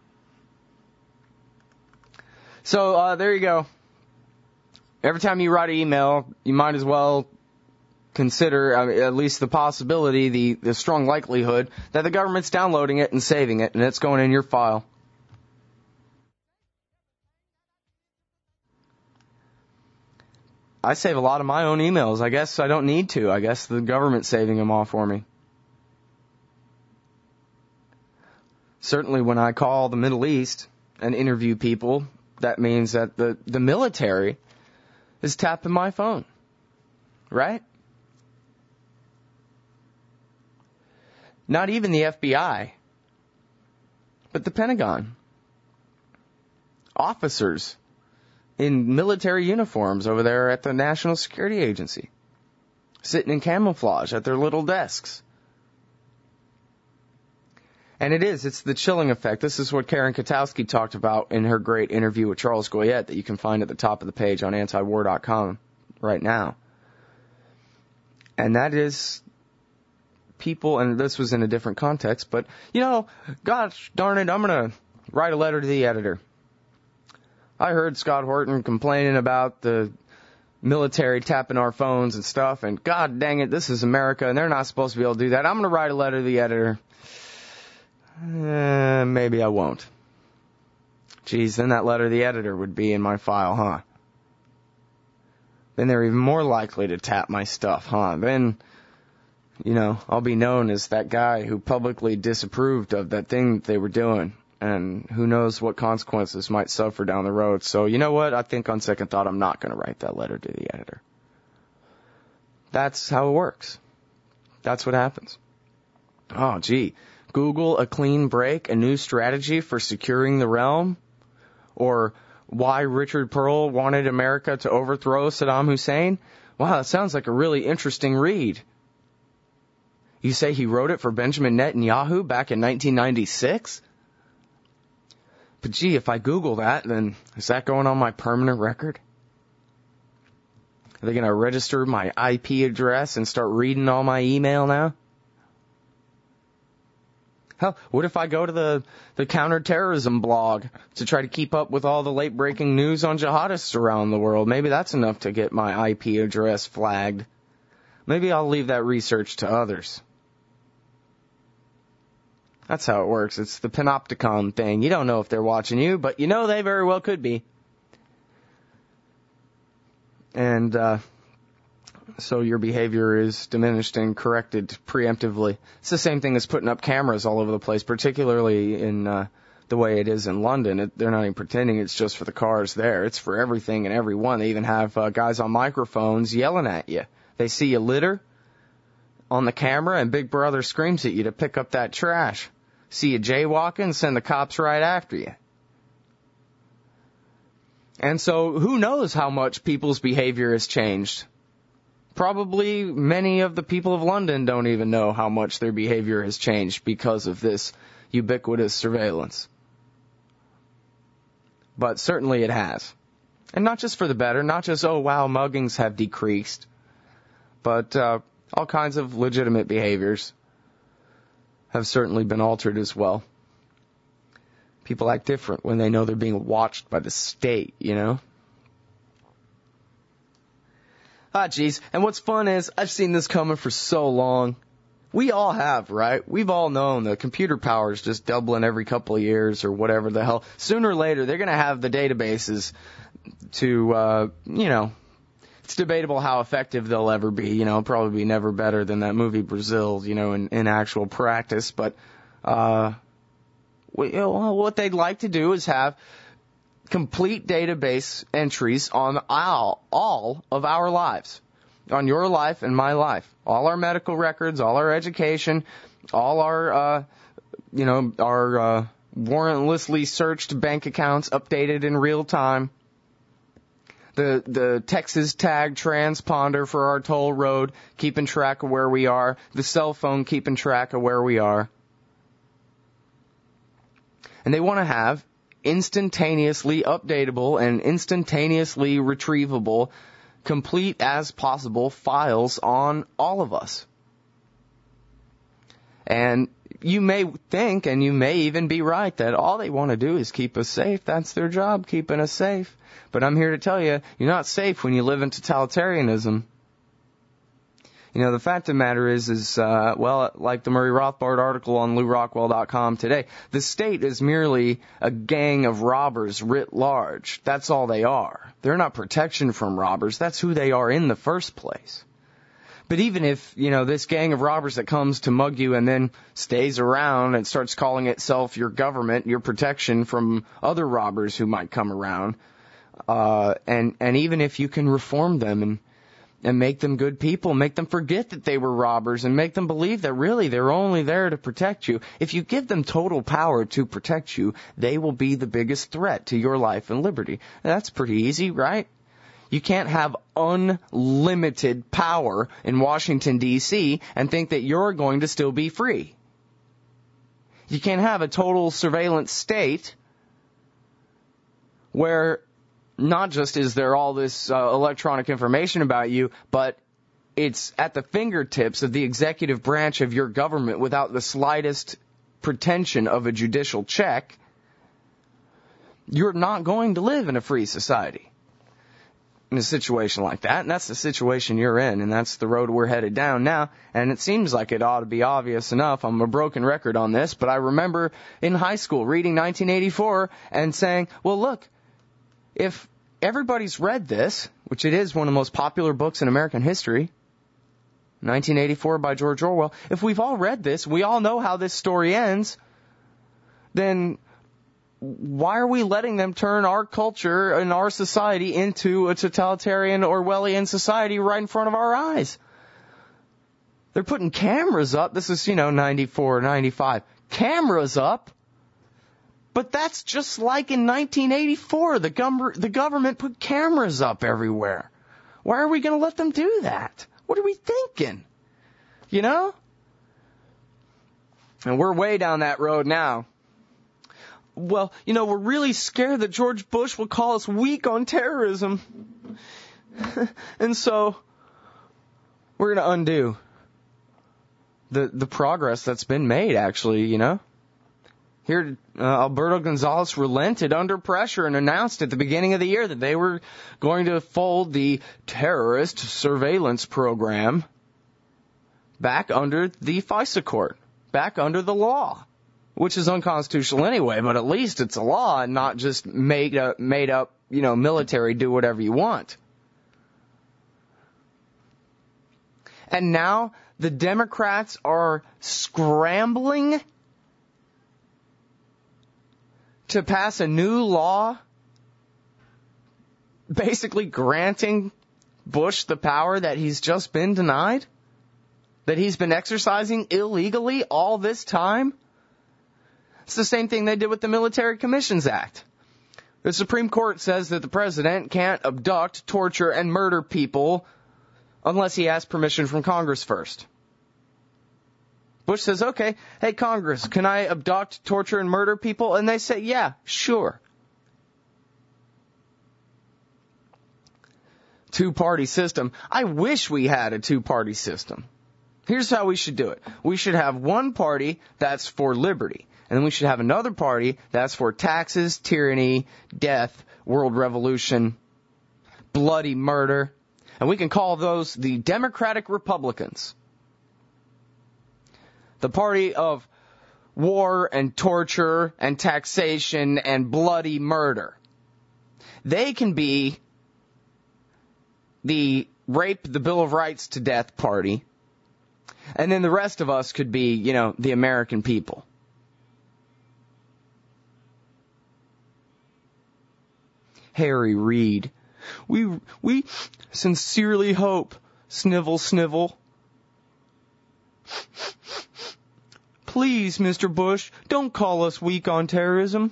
A: So, uh, there you go. Every time you write an email, you might as well consider, uh, at least the possibility, the, the strong likelihood, that the government's downloading it and saving it, and it's going in your file. I save a lot of my own emails. I guess I don't need to. I guess the government's saving them all for me. Certainly when I call the Middle East and interview people, that means that the, the military is tapping my phone. Right? Not even the F B I, but the Pentagon. Officers in military uniforms over there at the National Security Agency, sitting in camouflage at their little desks. And it is, it's the chilling effect. This is what Karen Katowski talked about in her great interview with Charles Goyette that you can find at the top of the page on anti war dot com right now. And that is people, and this was in a different context, but, you know, gosh darn it, I'm going to write a letter to the editor. I heard Scott Horton complaining about the military tapping our phones and stuff, and God dang it, this is America, and they're not supposed to be able to do that. I'm going to write a letter to the editor. Uh, maybe I won't. Geez, then that letter to the editor would be in my file, huh? Then they're even more likely to tap my stuff, huh? Then, you know, I'll be known as that guy who publicly disapproved of that thing that they were doing. And who knows what consequences might suffer down the road. So, you know what? I think on second thought, I'm not going to write that letter to the editor. That's how it works. That's what happens. Oh, gee. Google a clean break, a new strategy for securing the realm? Or why Richard Pearl wanted America to overthrow Saddam Hussein? Wow, that sounds like a really interesting read. You say he wrote it for Benjamin Netanyahu back in nineteen ninety-six? But gee, if I Google that, then is that going on my permanent record? Are they going to register my I P address and start reading all my email now? Hell, what if I go to the, the counterterrorism blog to try to keep up with all the late-breaking news on jihadists around the world? Maybe that's enough to get my I P address flagged. Maybe I'll leave that research to others. That's how it works. It's the panopticon thing. You don't know if they're watching you, but you know they very well could be. And uh, so your behavior is diminished and corrected preemptively. It's the same thing as putting up cameras all over the place, particularly in uh, the way it is in London. It, they're not even pretending it's just for the cars there. It's for everything and everyone. They even have uh, guys on microphones yelling at you. They see you litter on the camera, and Big Brother screams at you to pick up that trash. See you jaywalking, send the cops right after you. And so who knows how much people's behavior has changed? Probably many of the people of London don't even know how much their behavior has changed because of this ubiquitous surveillance. But certainly it has. And not just for the better, not just, oh wow, muggings have decreased, but uh, all kinds of legitimate behaviors have certainly been altered as well. People act different when they know they're being watched by the state, you know? Ah, geez. And what's fun is, I've seen this coming for so long. We all have, right? We've all known the computer power is just doubling every couple of years or whatever the hell. Sooner or later, they're going to have the databases to, uh, you know, it's debatable how effective they'll ever be. You know, probably be never better than that movie Brazil, you know, in, in actual practice. But Uh, we, you know, what they'd like to do is have complete database entries on all, all of our lives, on your life and my life, all our medical records, all our education, all our, uh, you know, our uh, warrantlessly searched bank accounts updated in real time. The the Texas tag transponder for our toll road keeping track of where we are. The cell phone keeping track of where we are. And they want to have instantaneously updatable and instantaneously retrievable, complete as possible files on all of us. And you may think, and you may even be right, that all they want to do is keep us safe. That's their job, keeping us safe. But I'm here to tell you, you're not safe when you live in totalitarianism. You know, the fact of the matter is, is uh, well, like the Murray Rothbard article on Lou Rockwell dot com today, the state is merely a gang of robbers writ large. That's all they are. They're not protection from robbers. That's who they are in the first place. But even if, you know, this gang of robbers that comes to mug you and then stays around and starts calling itself your government, your protection from other robbers who might come around, uh, and, and even if you can reform them and, and make them good people, make them forget that they were robbers and make them believe that really they're only there to protect you, if you give them total power to protect you, they will be the biggest threat to your life and liberty. That's pretty easy, right? You can't have unlimited power in Washington, D C and think that you're going to still be free. You can't have a total surveillance state where not just is there all this uh, electronic information about you, but it's at the fingertips of the executive branch of your government without the slightest pretension of a judicial check. You're not going to live in a free society in a situation like that, and that's the situation you're in, and that's the road we're headed down now, and it seems like it ought to be obvious enough. I'm a broken record on this, but I remember in high school reading nineteen eighty-four and saying, well, look, if everybody's read this, which it is one of the most popular books in American history, nineteen eighty-four by George Orwell, if we've all read this, we all know how this story ends, then why are we letting them turn our culture and our society into a totalitarian Orwellian society right in front of our eyes? They're putting cameras up. This is, you know, ninety-four, ninety-five. Cameras up. But that's just like in nineteen eighty-four. The, gum- the government put cameras up everywhere. Why are we going to let them do that? What are we thinking? You know? And we're way down that road now. Well, you know, we're really scared that George Bush will call us weak on terrorism. And so we're going to undo the the progress that's been made, actually, you know. Here, uh, Alberto Gonzales relented under pressure and announced at the beginning of the year that they were going to fold the terrorist surveillance program back under the FISA court, back under the law, which is unconstitutional anyway, but at least it's a law and not just made up, made up, you know, military do whatever you want. And now the Democrats are scrambling to pass a new law basically granting Bush the power that he's just been denied, that he's been exercising illegally all this time. It's the same thing they did with the Military Commissions Act. The Supreme Court says that the president can't abduct, torture, and murder people unless he asks permission from Congress first. Bush says, okay, hey, Congress, can I abduct, torture, and murder people? And they say, yeah, sure. Two-party system. I wish we had a two-party system. Here's how we should do it. We should have one party that's for liberty. And then we should have another party that's for taxes, tyranny, death, world revolution, bloody murder. And we can call those the Democratic Republicans. The party of war and torture and taxation and bloody murder. They can be the rape the Bill of Rights to death party. And then the rest of us could be, you know, the American people. Harry Reid. We, we sincerely hope, snivel, snivel. Please, Mister Bush, don't call us weak on terrorism.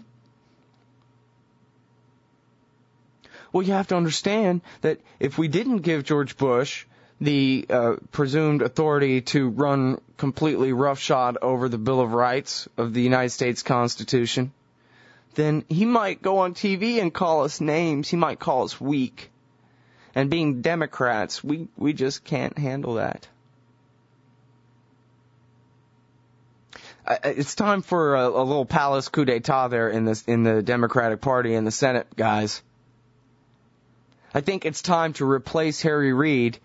A: Well, you have to understand that if we didn't give George Bush the uh, presumed authority to run completely roughshod over the Bill of Rights of the United States Constitution, then he might go on T V and call us names. He might call us weak. And being Democrats, we, we just can't handle that. Uh, it's time for a, a little palace coup d'etat there in this in the Democratic Party and the Senate, guys. I think it's time to replace Harry Reid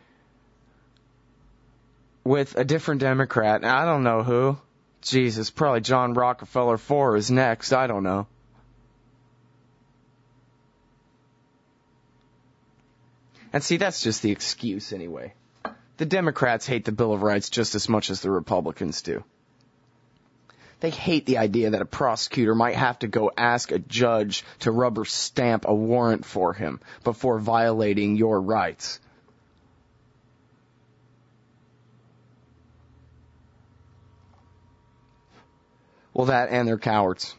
A: with a different Democrat. I don't know who. Jesus, probably John Rockefeller four is next. I don't know. And see, that's just the excuse anyway. The Democrats hate the Bill of Rights just as much as the Republicans do. They hate the idea that a prosecutor might have to go ask a judge to rubber stamp a warrant for him before violating your rights. Well, that and they're cowards.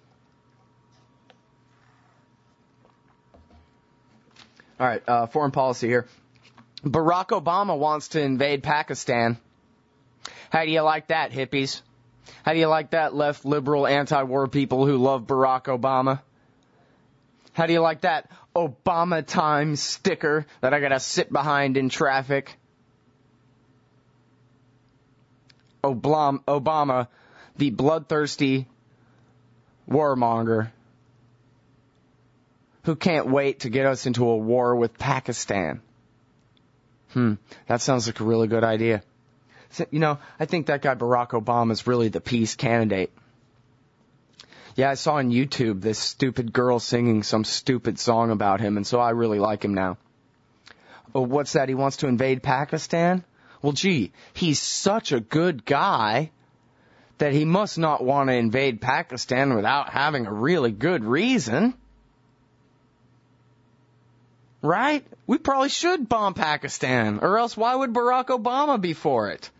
A: All right, uh, foreign policy here. Barack Obama wants to invade Pakistan. How do you like that, hippies? How do you like that, left liberal anti-war people who love Barack Obama? How do you like that Obama time sticker that I gotta sit behind in traffic? Obama, Obama, the bloodthirsty warmonger who can't wait to get us into a war with Pakistan. Hmm, that sounds like a really good idea. You know, I think that guy Barack Obama is really the peace candidate. Yeah, I saw on YouTube this stupid girl singing some stupid song about him, and so I really like him now. Oh, what's that? He wants to invade Pakistan? Well, gee, he's such a good guy that he must not want to invade Pakistan without having a really good reason. Right? We probably should bomb Pakistan, or else why would Barack Obama be for it?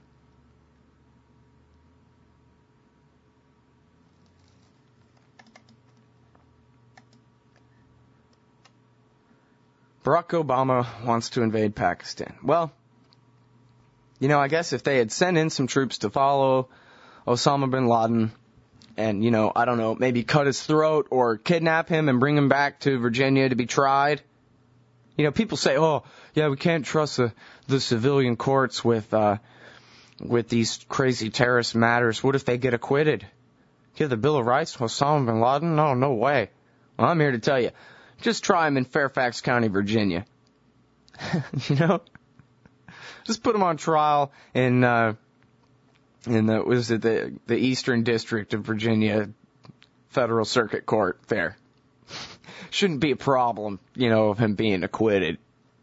A: Barack Obama wants to invade Pakistan. Well, you know, I guess if they had sent in some troops to follow Osama bin Laden and, you know, I don't know, maybe cut his throat or kidnap him and bring him back to Virginia to be tried. You know, people say, oh, yeah, we can't trust the, the civilian courts with, uh, with these crazy terrorist matters. What if they get acquitted? Give the Bill of Rights to Osama bin Laden? No, no way. Well, I'm here to tell you. Just try him in Fairfax County, Virginia. You know? Just put him on trial in, uh, in the, was it the, the Eastern District of Virginia Federal Circuit Court there. Shouldn't be a problem, you know, of him being acquitted.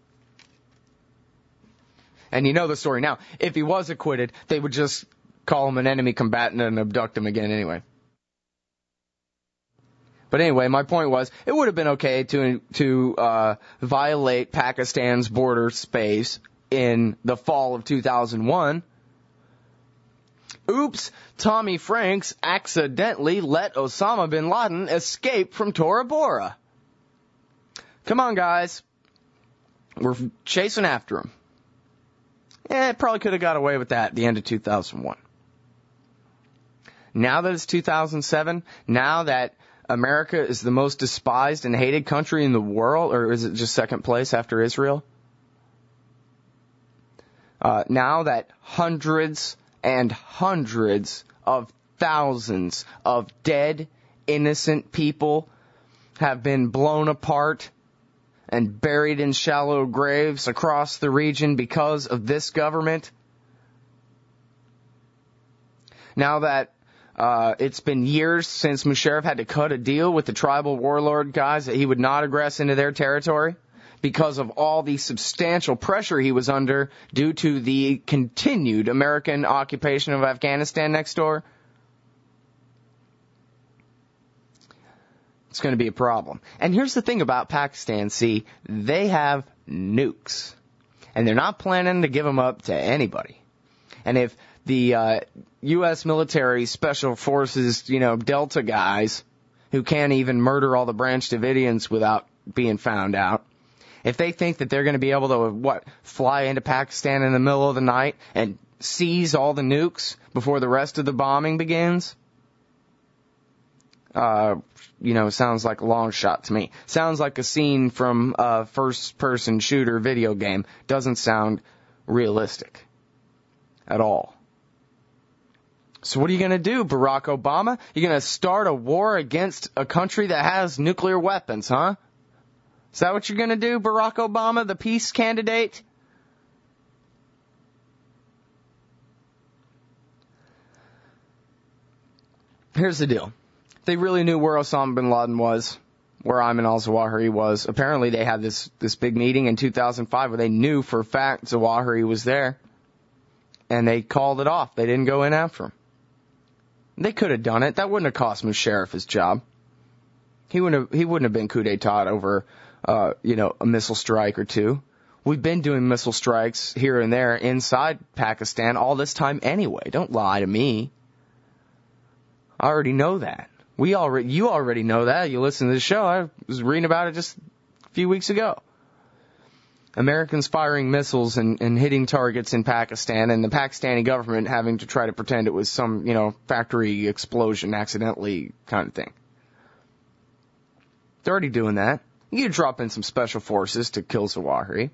A: And you know the story now. If he was acquitted, they would just call him an enemy combatant and abduct him again anyway. But anyway, my point was, it would have been okay to to uh, violate Pakistan's border space in the fall of two thousand one. Oops, Tommy Franks accidentally let Osama bin Laden escape from Tora Bora. Come on, guys. We're chasing after him. Eh, probably could have got away with that at the end of two thousand one. Now that it's two thousand seven, now that America is the most despised and hated country in the world, or is it just second place after Israel? Uh, now that hundreds and hundreds of thousands of dead, innocent people have been blown apart and buried in shallow graves across the region because of this government. Now that uh, it's been years since Musharraf had to cut a deal with the tribal warlord guys that he would not aggress into their territory because of all the substantial pressure he was under due to the continued American occupation of Afghanistan next door. it's going to be a problem. And here's the thing about Pakistan, see, they have nukes. And they're not planning to give them up to anybody. And if the uh, U S military special forces, you know, Delta guys, who can't even murder all the Branch Davidians without being found out, if they think that they're going to be able to, what, fly into Pakistan in the middle of the night and seize all the nukes before the rest of the bombing begins, uh, you know, sounds like a long shot to me. Sounds like a scene from a first-person shooter video game. Doesn't sound realistic at all. So what are you going to do, Barack Obama? You're going to start a war against a country that has nuclear weapons, huh? Is that what you're going to do, Barack Obama, the peace candidate? Here's the deal. They really knew where Osama bin Laden was, where Ayman al-Zawahiri was. Apparently they had this, this big meeting in two thousand five where they knew for a fact Zawahiri was there. And they called it off. They didn't go in after him. They could have done it. That wouldn't have cost Musharraf his job. He wouldn't have, he wouldn't have been coup d'etat over, uh, you know, a missile strike or two. We've been doing missile strikes here and there inside Pakistan all this time anyway. Don't lie to me. I already know that. We already, you already know that. You listen to the show. I was reading about it just a few weeks ago. Americans firing missiles and, and hitting targets in Pakistan, and the Pakistani government having to try to pretend it was some, you know, factory explosion accidentally kind of thing. They're already doing that. You could drop in some special forces to kill Zawahiri.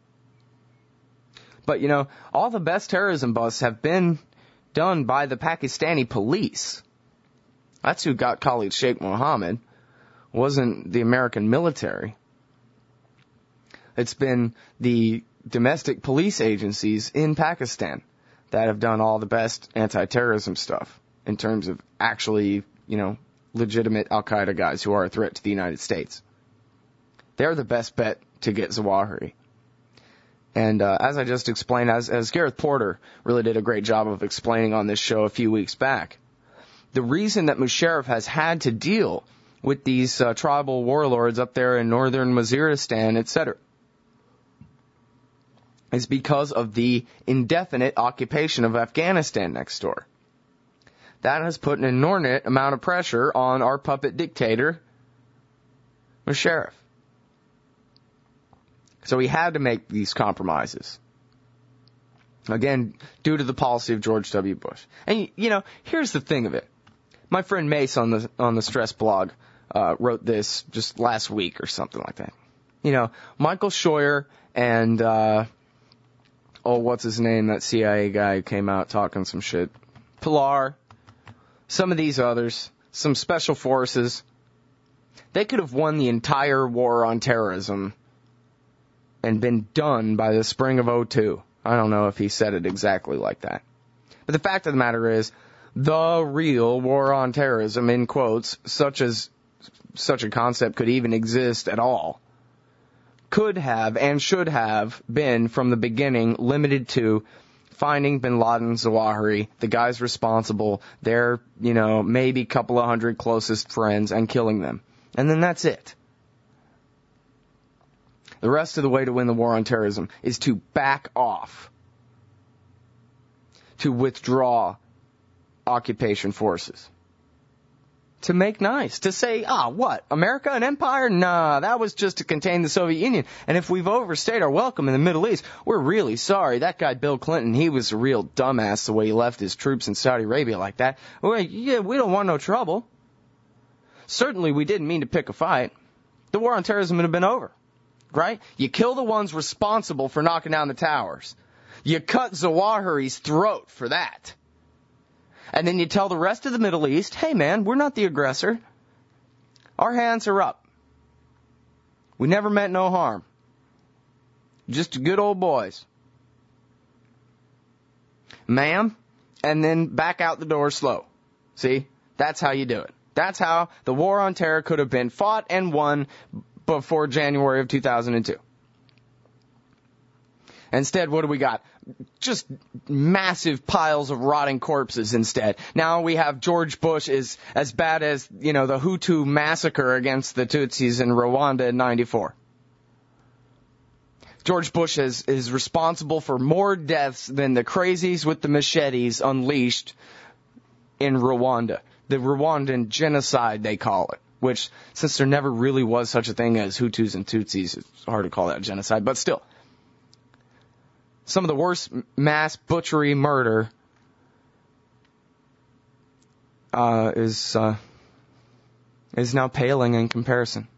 A: But, you know, all the best terrorism busts have been done by the Pakistani police. That's who got Khalid Sheikh Mohammed. Wasn't the American military. It's been the domestic police agencies in Pakistan that have done all the best anti-terrorism stuff in terms of actually, you know, legitimate Al-Qaeda guys who are a threat to the United States. They're the best bet to get Zawahiri. And uh, as I just explained, as, as Gareth Porter really did a great job of explaining on this show a few weeks back, the reason that Musharraf has had to deal with these uh, tribal warlords up there in northern Waziristan, et cetera, is because of the indefinite occupation of Afghanistan next door. That has put an inordinate amount of pressure on our puppet dictator, Musharraf. So he had to make these compromises. Again, due to the policy of George W. Bush. And, you know, here's the thing of it. My friend Mace on the on the Stress blog uh, wrote this just last week or something like that. You know, Michael Scheuer and... Uh, Oh, what's his name? That C I A guy who came out talking some shit. Pilar. Some of these others. Some special forces. They could have won the entire war on terrorism and been done by the spring of oh two. I don't know if he said it exactly like that. But the fact of the matter is, the real war on terrorism, in quotes, such as such a concept could even exist at all, could have and should have been from the beginning limited to finding bin Laden, Zawahiri, the guys responsible, their, you know, maybe couple of hundred closest friends, and killing them. And then that's it. The rest of the way to win the war on terrorism is to back off, to withdraw occupation forces. To make nice. To say, ah, what? America, an empire? Nah, that was just to contain the Soviet Union. And if we've overstayed our welcome in the Middle East, we're really sorry. That guy Bill Clinton, he was a real dumbass the way he left his troops in Saudi Arabia like that. Well, yeah, we don't want no trouble. Certainly we didn't mean to pick a fight. The war on terrorism would have been over. Right? You kill the ones responsible for knocking down the towers. You cut Zawahiri's throat for that. And then you tell the rest of the Middle East, hey man, we're not the aggressor. Our hands are up. We never meant no harm. Just good old boys. Ma'am, and then back out the door slow. See? That's how you do it. That's how the war on terror could have been fought and won before January of two thousand two. Instead, what do we got? just massive piles of rotting corpses instead. Now we have George Bush is as bad as, you know, the Hutu massacre against the Tutsis in Rwanda in ninety-four. George Bush is, is responsible for more deaths than the crazies with the machetes unleashed in Rwanda. The Rwandan genocide, they call it. Which, since there never really was such a thing as Hutus and Tutsis, it's hard to call that genocide. But still, some of the worst mass butchery murder uh, is uh, is now paling in comparison.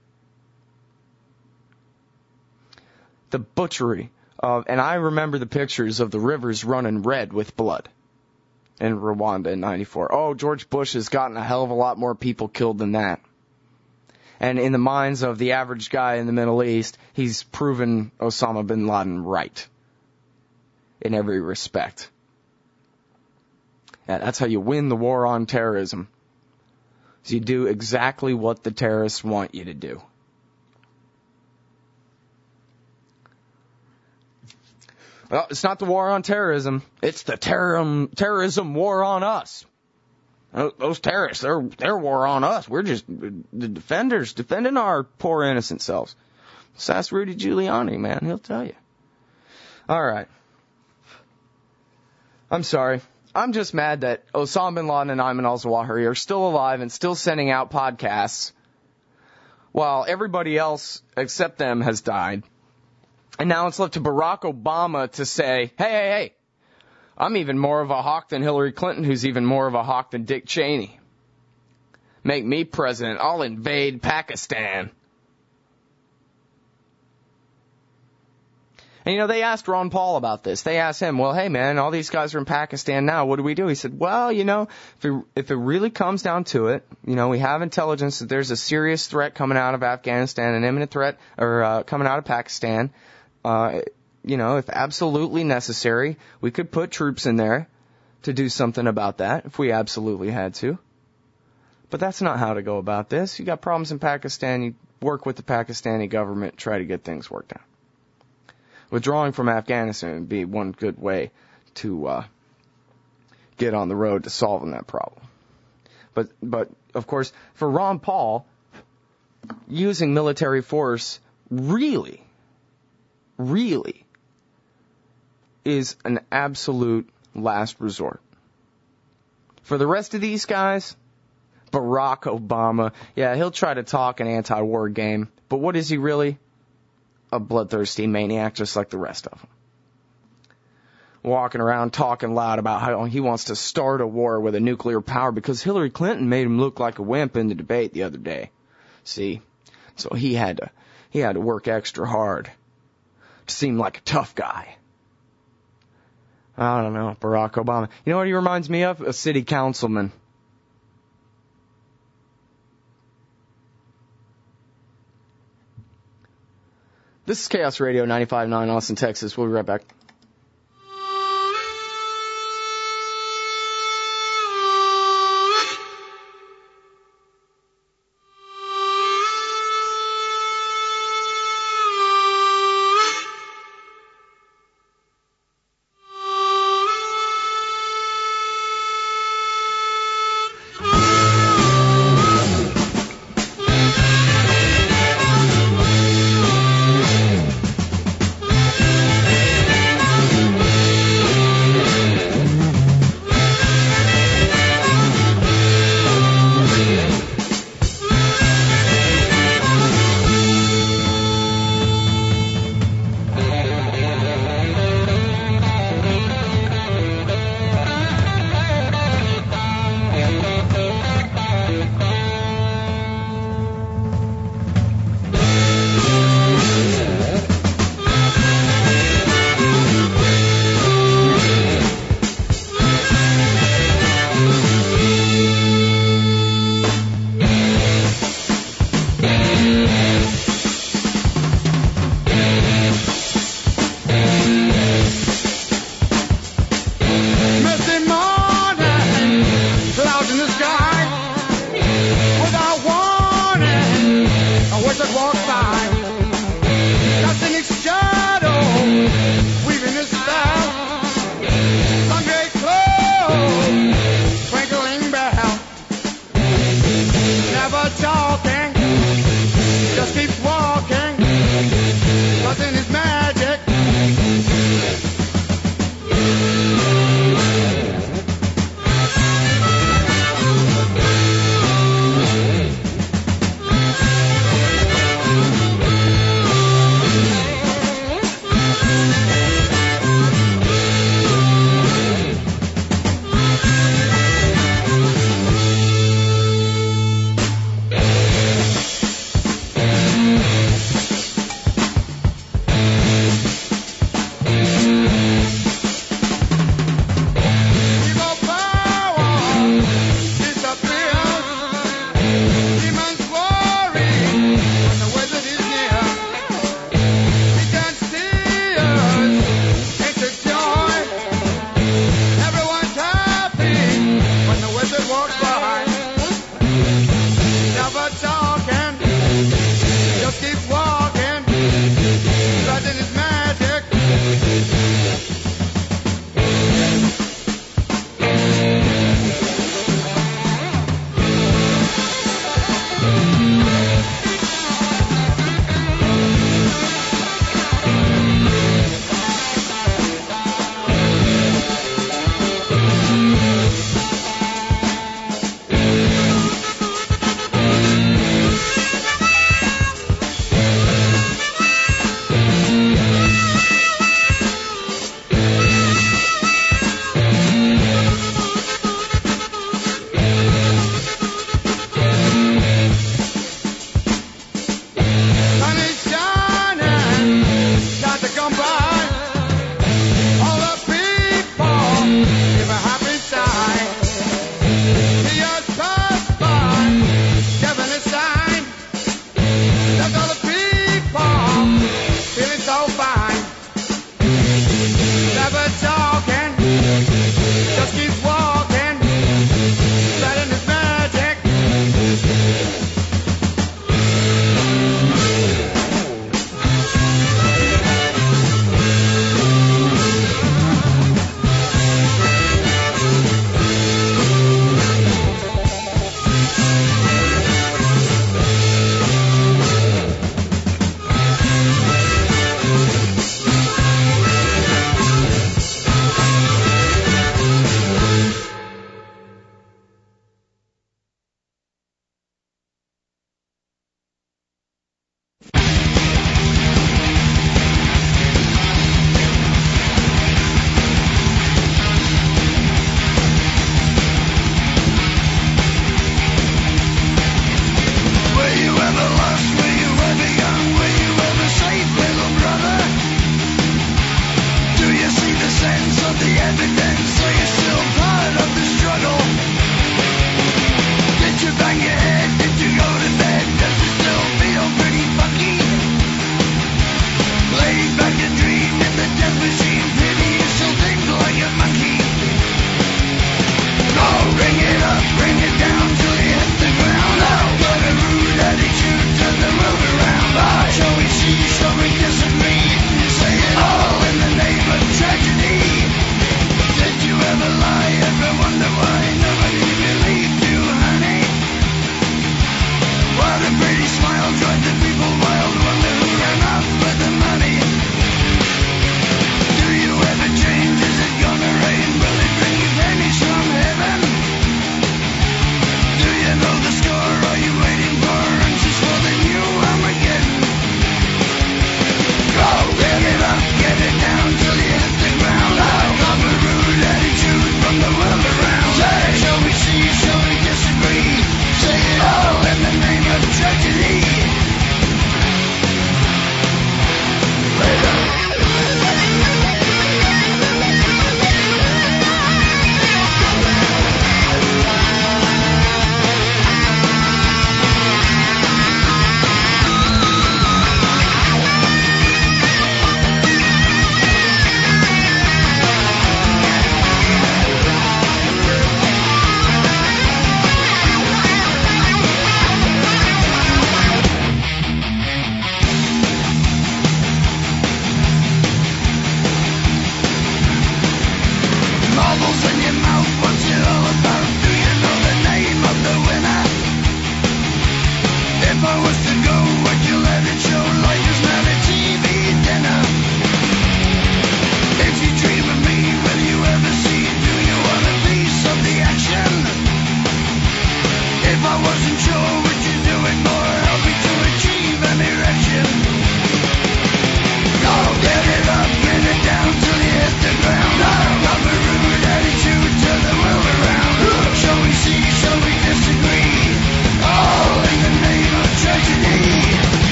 A: The butchery of, and I remember the pictures of the rivers running red with blood in Rwanda in ninety-four. Oh, George Bush has gotten a hell of a lot more people killed than that. And in the minds of the average guy in the Middle East, he's proven Osama bin Laden right. In every respect. Yeah, that's how you win the war on terrorism. So you do exactly what the terrorists want you to do. Well, it's not the war on terrorism. It's the terrorism, terrorism war on us. Those terrorists, they're, they're war on us. We're just the defenders, defending our poor innocent selves. Just ask Rudy Giuliani, man. He'll tell you. All right. I'm sorry. I'm just mad that Osama bin Laden and Ayman al-Zawahiri are still alive and still sending out podcasts while everybody else except them has died. And now it's left to Barack Obama to say, hey, hey, hey, I'm even more of a hawk than Hillary Clinton, who's even more of a hawk than Dick Cheney. Make me president. I'll invade Pakistan. And, you know, they asked Ron Paul about this. They asked him, well, hey, man, all these guys are in Pakistan now. What do we do? He said, well, you know, if it, if it really comes down to it, you know, we have intelligence that there's a serious threat coming out of Afghanistan, an imminent threat, or uh, coming out of Pakistan. Uh, you know, if absolutely necessary, we could put troops in there to do something about that if we absolutely had to. But that's not how to go about this. You got problems in Pakistan, you work with the Pakistani government, try to get things worked out. Withdrawing from Afghanistan would be one good way to uh, get on the road to solving that problem. But, but of course, for Ron Paul, using military force really, really is an absolute last resort. For the rest of these guys, Barack Obama, yeah, he'll try to talk an anti-war game, but what is he really? A bloodthirsty maniac just like the rest of them. Walking around talking loud about how he wants to start a war with a nuclear power because Hillary Clinton made him look like a wimp in the debate the other day. See? So he had to, he had to work extra hard to seem like a tough guy. I don't know, Barack Obama. You know what he reminds me of? A city councilman. This is Chaos Radio ninety-five point nine Austin, Texas. We'll be right back.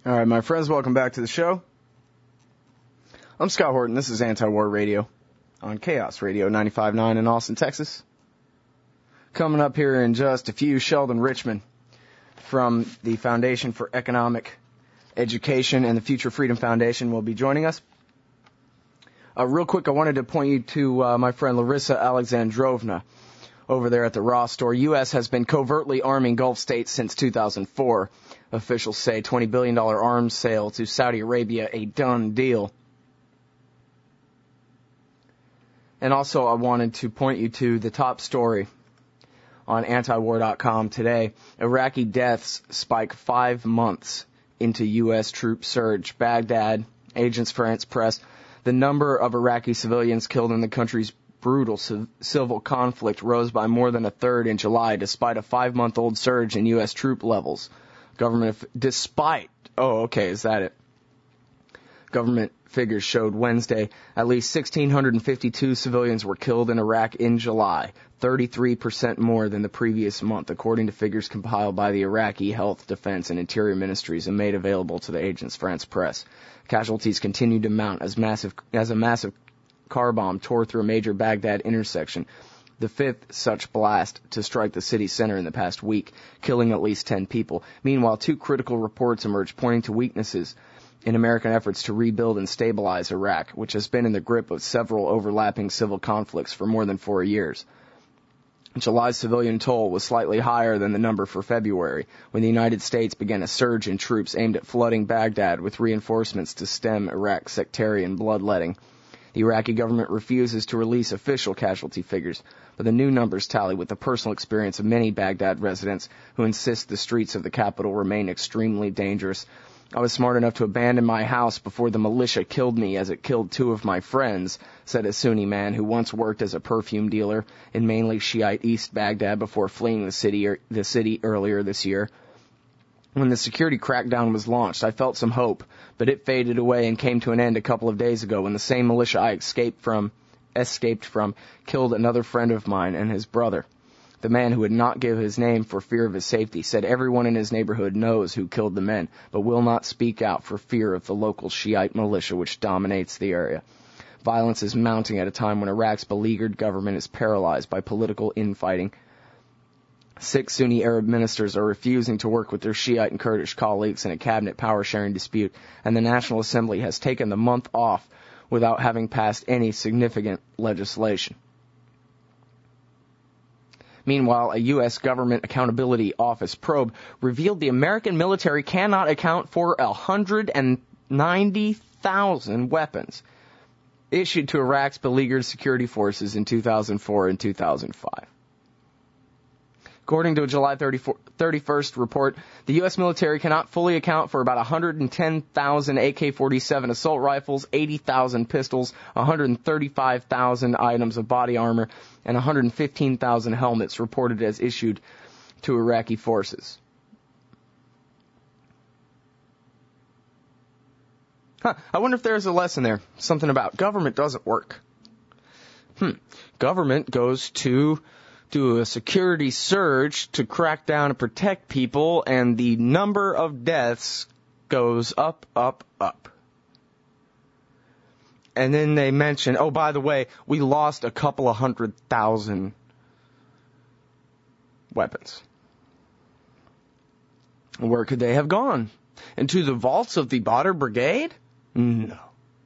A: All right, my friends, welcome back to the show. I'm Scott Horton. This is Anti-War Radio on Chaos Radio ninety-five point nine in Austin, Texas. Coming up here in just a few, Sheldon Richman from the Foundation for Economic Education and the Future Freedom Foundation will be joining us. Uh, real quick, I wanted to point you to uh, my friend Larissa Alexandrovna over there at the Ross store. U S has been covertly arming Gulf states since two thousand four. Officials say twenty billion dollars arms sale to Saudi Arabia, a done deal. And also, I wanted to point you to the top story on anti war dot com today. Iraqi deaths spike five months into U S troop surge. Baghdad, Agence France Press. The number of Iraqi civilians killed in the country's brutal civil conflict rose by more than a third in July, despite a five-month-old surge in U S troop levels. Government, despite, oh, okay, is that it? Government figures showed Wednesday at least one thousand six hundred fifty-two civilians were killed in Iraq in July, thirty-three percent more than the previous month, according to figures compiled by the Iraqi Health, Defense, and Interior Ministries and made available to the Agence France Presse. Casualties continued to mount as massive as a massive car bomb tore through a major Baghdad intersection, the fifth such blast to strike the city center in the past week, killing at least ten people. Meanwhile, two critical reports emerged pointing to weaknesses in American efforts to rebuild and stabilize Iraq, which has been in the grip of several overlapping civil conflicts for more than four years. July's civilian toll was slightly higher than the number for February, when the United States began a surge in troops aimed at flooding Baghdad with reinforcements to stem Iraq's sectarian bloodletting. The Iraqi government refuses to release official casualty figures, but the new numbers tally with the personal experience of many Baghdad residents who insist the streets of the capital remain extremely dangerous. I was smart enough to abandon my house before the militia killed me as it killed two of my friends, said a Sunni man who once worked as a perfume dealer in mainly Shiite East Baghdad before fleeing the city, the city earlier this year. When the security crackdown was launched, I felt some hope, but it faded away and came to an end a couple of days ago when the same militia I escaped from, escaped from killed another friend of mine and his brother. The man, who would not give his name for fear of his safety, said everyone in his neighborhood knows who killed the men, but will not speak out for fear of the local Shiite militia which dominates the area. Violence is mounting at a time when Iraq's beleaguered government is paralyzed by political infighting. Six Sunni Arab ministers are refusing to work with their Shiite and Kurdish colleagues in a cabinet power-sharing dispute, and the National Assembly has taken the month off without having passed any significant legislation. Meanwhile, a U S Government Accountability Office probe revealed the American military cannot account for one hundred ninety thousand weapons issued to Iraq's beleaguered security forces in two thousand four and two thousand five. According to a July thirty-first report, the U S military cannot fully account for about one hundred ten thousand A K forty-seven assault rifles, eighty thousand pistols, one hundred thirty-five thousand items of body armor, and one hundred fifteen thousand helmets reported as issued to Iraqi forces. Huh, I wonder if there's a lesson there. Something about government doesn't work. Hmm. Government goes to do a security surge to crack down and protect people, and the number of deaths goes up, up, up. And then they mention, oh, by the way, we lost a couple of hundred thousand weapons. Where could they have gone? Into the vaults of the Badr Brigade? No.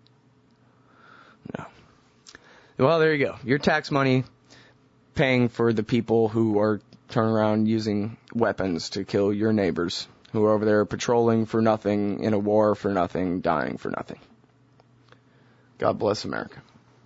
A: No. Well, there you go. Your tax money paying for the people who are turning around using weapons to kill your neighbors, who are over there patrolling for nothing, in a war for nothing, dying for nothing. God bless America.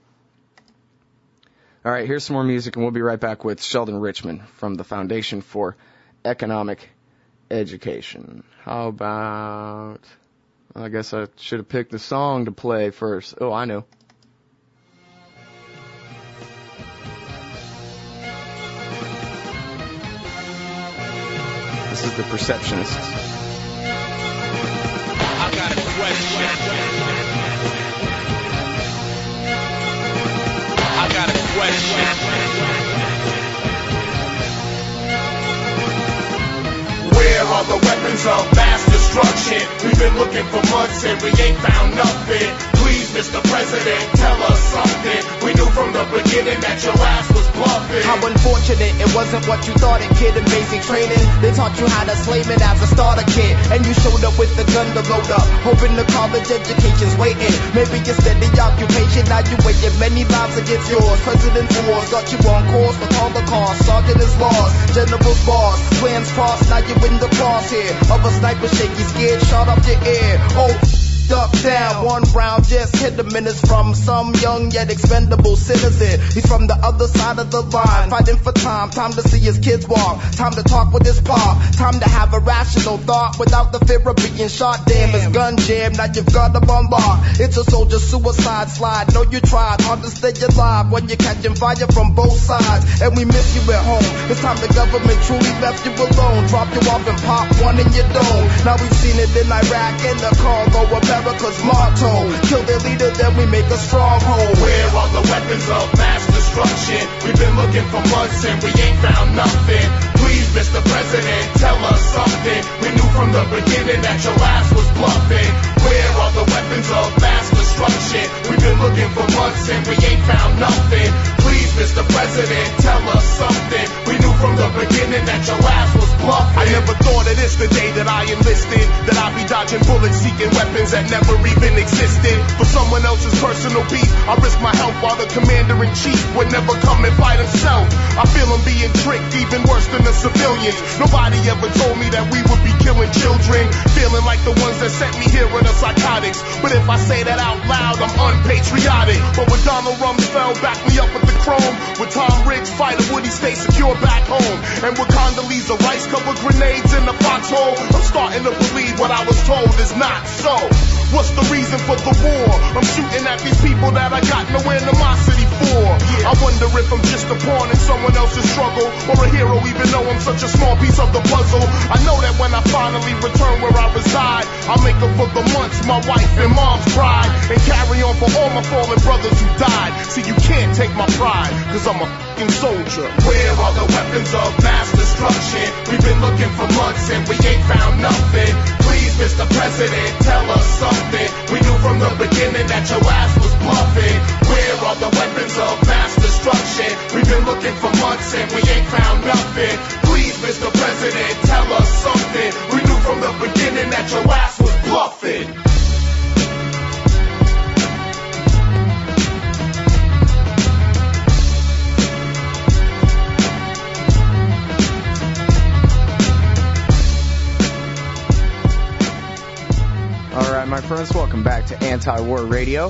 A: All right, here's some more music, and we'll be right back with Sheldon Richman from the Foundation for Economic Education. How about... I guess I should have picked the song to play first. Oh, I know. This is The Perceptionists.
B: I got a question. I got a question. Where are the weapons
E: weapons of mass destruction. We've been looking for months and we ain't found nothing. Please, Mister President, tell us something. We knew from the beginning that your ass was bluffing.
F: How unfortunate it wasn't what you thought it, kid. In basic training, they taught you how to slave it as a starter kit, and you showed up with the gun to load up, hoping the college education's waiting. Maybe it's steady occupation, now you waiting many lives against yours. President's wars got you on course with all the costs. Sergeant is lost, general's boss, plans crossed, now you in the crosshair of a sniper, shaky, scared, shot up your ear. Oh, duck down, one round just hit the minutes from some young yet expendable citizen. He's from the other side of the line, fighting for time, time to see his kids walk, time to talk with his pop, time to have a rational thought without the fear of being shot. Damn, his gun jam, now you've got him on lock. It's a soldier suicide slide, know you tried hard to stay alive when you're catching fire from both sides, and we miss you at home. It's time the government truly left you alone, drop you off and pop one in your dome. Now we've seen it in Iraq and the Congo, America's motto, kill their leader, then we make a stronghold.
E: Where are the weapons of mass destruction? We've been looking for months and we ain't found nothing. Please, Mister President, tell us something. We knew from the beginning that your ass was bluffing. Where are the weapons of mass destruction? We've been looking for months and we ain't found nothing. Please, Mister President, tell us something. We knew from the beginning that your ass was bluffing.
G: I never thought of this the day that I enlisted, that I'd be dodging bullets, seeking weapons that never even existed. For someone else's personal beef, I risk my health while the commander-in-chief would never come and fight himself. I feel him being tricked, even worse than the civilians. Nobody ever told me that we would be killing children, feeling like the ones that sent me here are the psychotics. But if I say that out loud, I'm unpatriotic. But when Donald Rumsfeld backed me up with the chrome, with Tom Riggs fighting, would he stay secure back home? And with Condoleezza Rice cover grenades in the foxhole, I'm starting to believe what I was told is not so. What's the reason for the war? I'm shooting at these people that I got no animosity for. I wonder if I'm just a pawn in someone else's struggle, or a hero even though I'm such a small piece of the puzzle. I know that when I finally return where I reside, I'll make up for the months my wife and mom's cried, and carry on for all my fallen brothers who died. See, you can't take my pride, cause I'm a f***ing soldier.
E: Where are the weapons of mass destruction? We've been looking for months and we ain't found nothing. Please, Mister President, tell us something. We knew from the beginning that your ass was bluffing. Where are the weapons of mass destruction? We've been looking for months and we ain't found nothing. Please, Mister President, tell us something. We knew from the beginning that your ass was bluffing.
A: All right, my friends, welcome back to Anti-War Radio.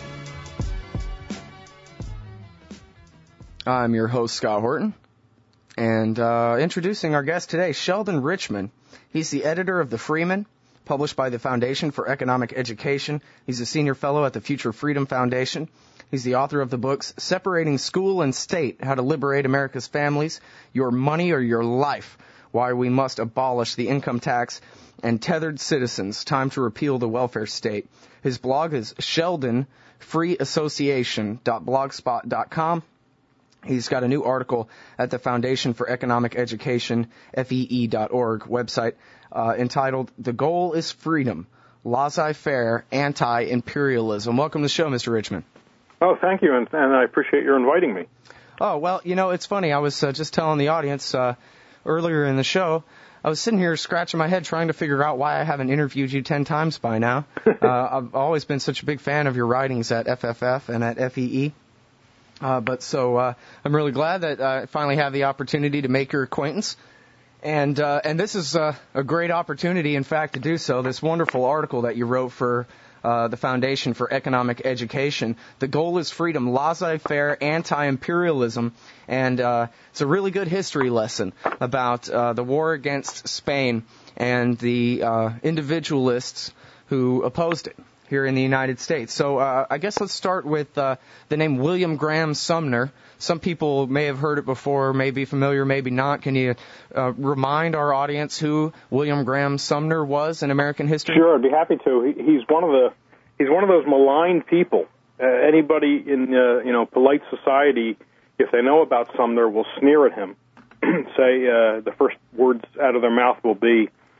A: I'm your host, Scott Horton, and uh, introducing our guest today, Sheldon Richman. He's the editor of The Freeman, published by the Foundation for Economic Education. He's a senior fellow at the Future Freedom Foundation. He's the author of the books Separating School and State, How to Liberate America's Families, Your Money or Your Life, Why We Must Abolish the Income Tax, and Tethered Citizens, Time to Repeal the Welfare State. His blog is sheldon free association dot blogspot dot com. He's got a new article at the Foundation for Economic Education, F E E dot org website, uh, entitled The Goal is Freedom, Laissez-faire Anti-Imperialism. Welcome to the show, Mister Richman.
H: Oh, thank you, and, and I appreciate your inviting me.
A: Oh, well, you know, it's funny. I was uh, just telling the audience uh, earlier in the show, I was sitting here scratching my head trying to figure out why I haven't interviewed you ten times by now. uh, I've always been such a big fan of your writings at F F F and at F E E. Uh, but so uh, I'm really glad that I finally have the opportunity to make your acquaintance. And uh, and this is uh, a great opportunity, in fact, to do so. This wonderful article that you wrote for uh, the Foundation for Economic Education. The goal is freedom, laissez-faire, anti-imperialism. And uh, it's a really good history lesson about uh, the war against Spain and the uh, individualists who opposed it here in the United States. So uh, I guess let's start with uh, the name William Graham Sumner. Some people may have heard it before, may be familiar, maybe not. Can you uh, remind our audience who William Graham Sumner was in American history?
H: Sure, I'd be happy to. He, he's one of the he's one of those maligned people. Uh, anybody in uh, you know polite society, if they know about Sumner, will sneer at him. Say uh, the first words out of their mouth will be,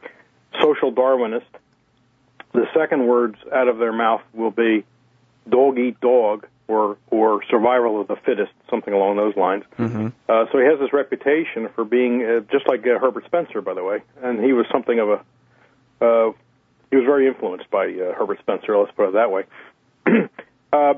H: social Darwinist, the second words out of their mouth will be dog eat dog or or survival of the fittest, something along those lines.
A: Mm-hmm.
H: Uh, so he has this reputation for being uh, just like uh, Herbert Spencer, by the way, and he was something of a uh, he was very influenced by uh, Herbert Spencer. Let's put it that way. uh,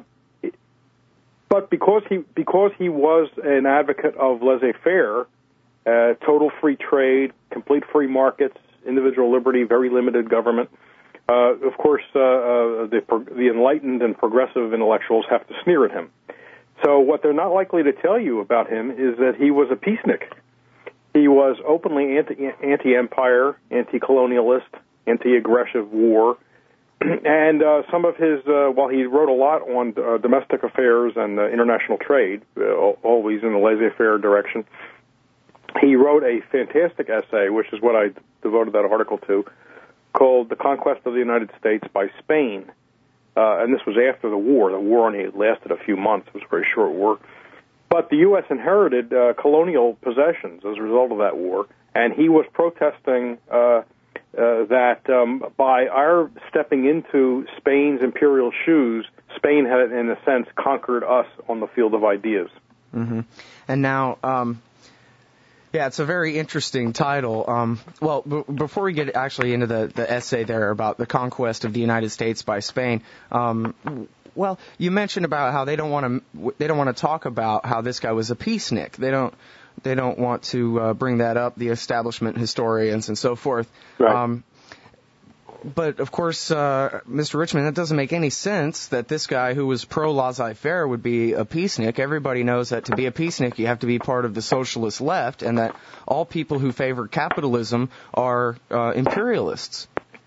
H: but because he because he was an advocate of laissez-faire, uh, total free trade, complete free markets, individual liberty, very limited government. Uh, of course, uh, uh, the, the enlightened and progressive intellectuals have to sneer at him. So what they're not likely to tell you about him is that he was a peacenik. He was openly anti, anti-empire, anti-colonialist, anti-aggressive war. And uh, some of his, uh, while he wrote a lot on uh, domestic affairs and uh, international trade, uh, always in the laissez-faire direction, he wrote a fantastic essay, which is what I devoted that article to, called The Conquest of the United States by Spain. Uh, and this was after the war. The war only lasted a few months. It was a very short war. But the U S inherited uh, colonial possessions as a result of that war, and he was protesting uh, uh, that um, by our stepping into Spain's imperial shoes, Spain had, in a sense, conquered us on the field of ideas.
A: Mm-hmm. And now... Um Yeah, it's a very interesting title. Um, well, b- before we get actually into the, the essay there about the conquest of the United States by Spain, um, well, you mentioned about how they don't want to they don't want to talk about how this guy was a peacenik. They don't they don't want to uh, bring that up. The establishment historians and so forth.
H: Right.
A: Um, But, of course, uh, Mister Richmond, that doesn't make any sense that this guy who was pro-laissez-faire would be a peacenik. Everybody knows that to be a peacenik, you have to be part of the socialist left, and that all people who favor capitalism are uh, imperialists.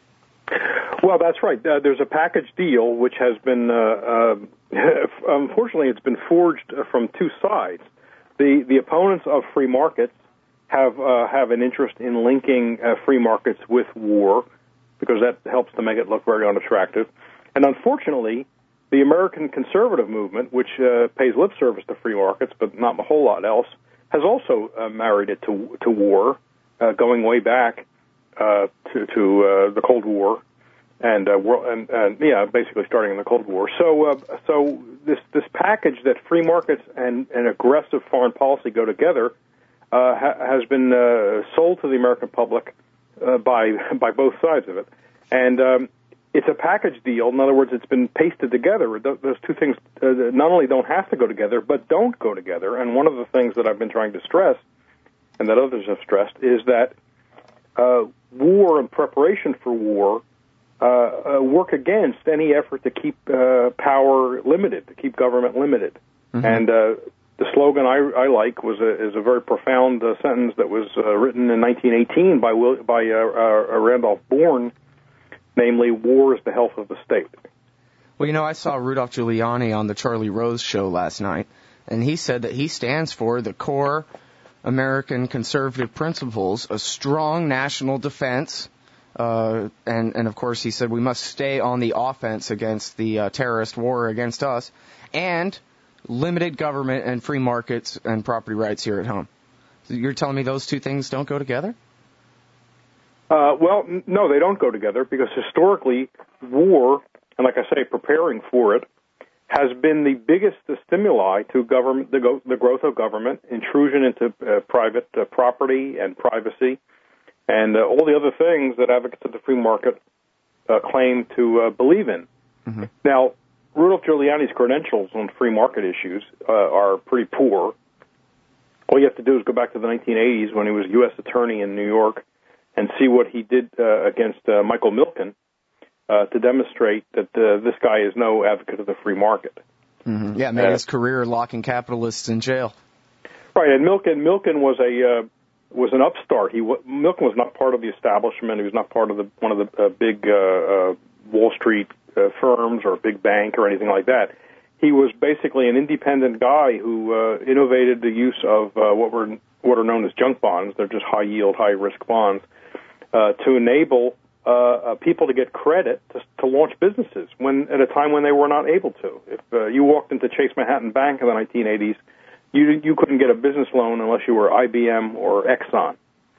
H: Well, that's right. Uh, there's a package deal which has been, uh, uh, unfortunately, it's been forged from two sides. The the opponents of free markets have uh, have an interest in linking uh, free markets with war, because that helps to make it look very unattractive. And unfortunately, the American conservative movement, which uh, pays lip service to free markets, but not a whole lot else, has also uh, married it to to war, uh, going way back uh, to, to uh, the Cold War, and, uh, world, and, and yeah, basically starting in the Cold War. So, uh, so this this package that free markets and, and aggressive foreign policy go together uh, ha- has been uh, sold to the American public Uh, by by both sides of it, and um, it's a package deal. In other words, it's been pasted together. Th- those two things uh, not only don't have to go together, but don't go together. And one of the things that I've been trying to stress, and that others have stressed, is that uh, war and preparation for war uh, uh, work against any effort to keep uh, power limited, to keep government limited. Mm-hmm. And uh, the slogan I, I like was a, is a very profound uh, sentence that was uh, written in nineteen eighteen by Will, by uh, uh, Randolph Bourne, namely, "War is the health of the state."
A: Well, you know, I saw Rudolph Giuliani on the Charlie Rose show last night, and he said that he stands for the core American conservative principles: a strong national defense, uh, and, and of course, he said we must stay on the offense against the uh, terrorist war against us, and limited government and free markets and property rights here at home. So you're telling me those two things don't go together?
H: Uh, well, n- no, they don't go together, because historically, war, and like I say, preparing for it, has been the biggest uh, stimuli to government, the, go- the growth of government, intrusion into uh, private uh, property and privacy, and uh, all the other things that advocates of the free market uh, claim to uh, believe in. Mm-hmm. Now, Rudolph Giuliani's credentials on free market issues uh, are pretty poor. All you have to do is go back to the nineteen eighties when he was U S attorney in New York and see what he did uh, against uh, Michael Milken uh, to demonstrate that uh, this guy is no advocate of the free market.
A: Mm-hmm. Yeah, made uh, his career locking capitalists in jail.
H: Right, and Milken Milken was a uh, was an upstart. He w- Milken was not part of the establishment. He was not part of the one of the uh, big uh, uh, Wall Street Uh, firms or a big bank or anything like that. He was basically an independent guy who uh, innovated the use of uh, what were what are known as junk bonds. They're just high yield, high risk bonds uh, to enable uh, uh, people to get credit to, to launch businesses when at a time when they were not able to. If uh, you walked into Chase Manhattan Bank in the nineteen eighties, you you couldn't get a business loan unless you were I B M or Exxon.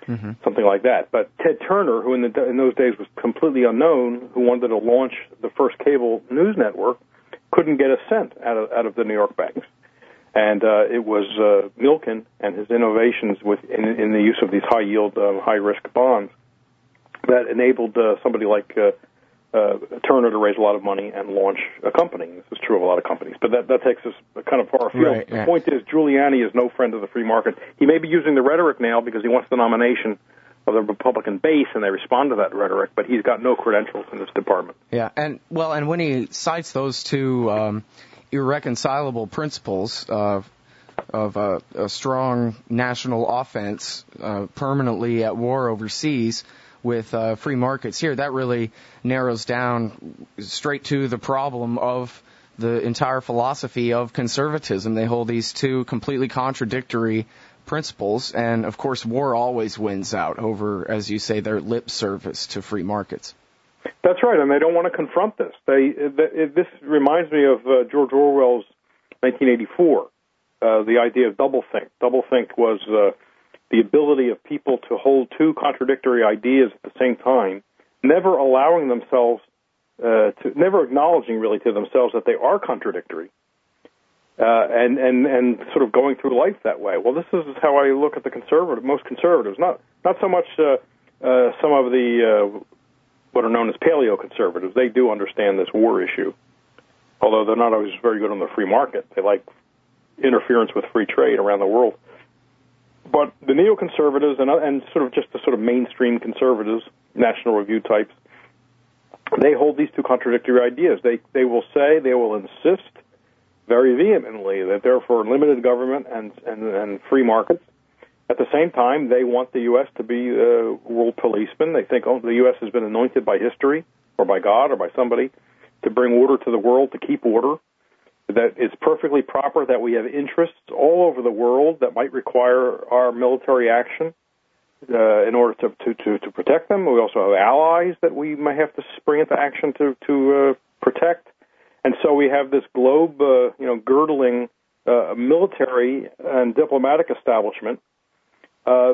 H: mm-hmm. something like that. But Ted Turner, who in, the, in those days was completely unknown, who wanted to launch the first cable news network, couldn't get a cent out of, out of the New York banks. And uh, it was uh, Milken and his innovations with in, in the use of these high-yield, um, high-risk bonds that enabled uh, somebody like uh, uh, Turner to raise a lot of money and launch a company. This is true of a lot of companies, but that, that takes us kind of far afield.
A: Right,
H: the
A: yeah.
H: point is, Giuliani is no friend of the free market. He may be using the rhetoric now because he wants the nomination of the Republican base, and they respond to that rhetoric, but he's got no credentials in this department.
A: Yeah, and well, and when he cites those two um, irreconcilable principles uh, of uh, a strong national offense uh, permanently at war overseas with uh, free markets here, that really narrows down straight to the problem of the entire philosophy of conservatism. They hold these two completely contradictory principles, and of course war always wins out over, as you say, their lip service to free markets.
H: That's right, and they don't want to confront this. They it, this reminds me of uh, George Orwell's nineteen eighty-four, uh, the idea of doublethink. Doublethink was uh, the ability of people to hold two contradictory ideas at the same time, never allowing themselves uh, to, never acknowledging really to themselves that they are contradictory. Uh, and, and, and sort of going through life that way. Well, this is how I look at the conservative, most conservatives. Not not so much uh, uh, some of the uh, what are known as paleo-conservatives. They do understand this war issue, although they're not always very good on the free market. They like interference with free trade around the world. But the neoconservatives and, and sort of just the sort of mainstream conservatives, National Review types, they hold these two contradictory ideas. They they will say, they will insist very vehemently that they're for limited government and, and, and free markets. At the same time, they want the U S to be uh, world policeman. They think, oh, the U S has been anointed by history or by God or by somebody to bring order to the world, to keep order, that it's perfectly proper that we have interests all over the world that might require our military action uh, in order to, to, to, to protect them. We also have allies that we may have to spring into action to, to uh, protect. And so we have this globe, uh, you know, girdling uh, military and diplomatic establishment, uh,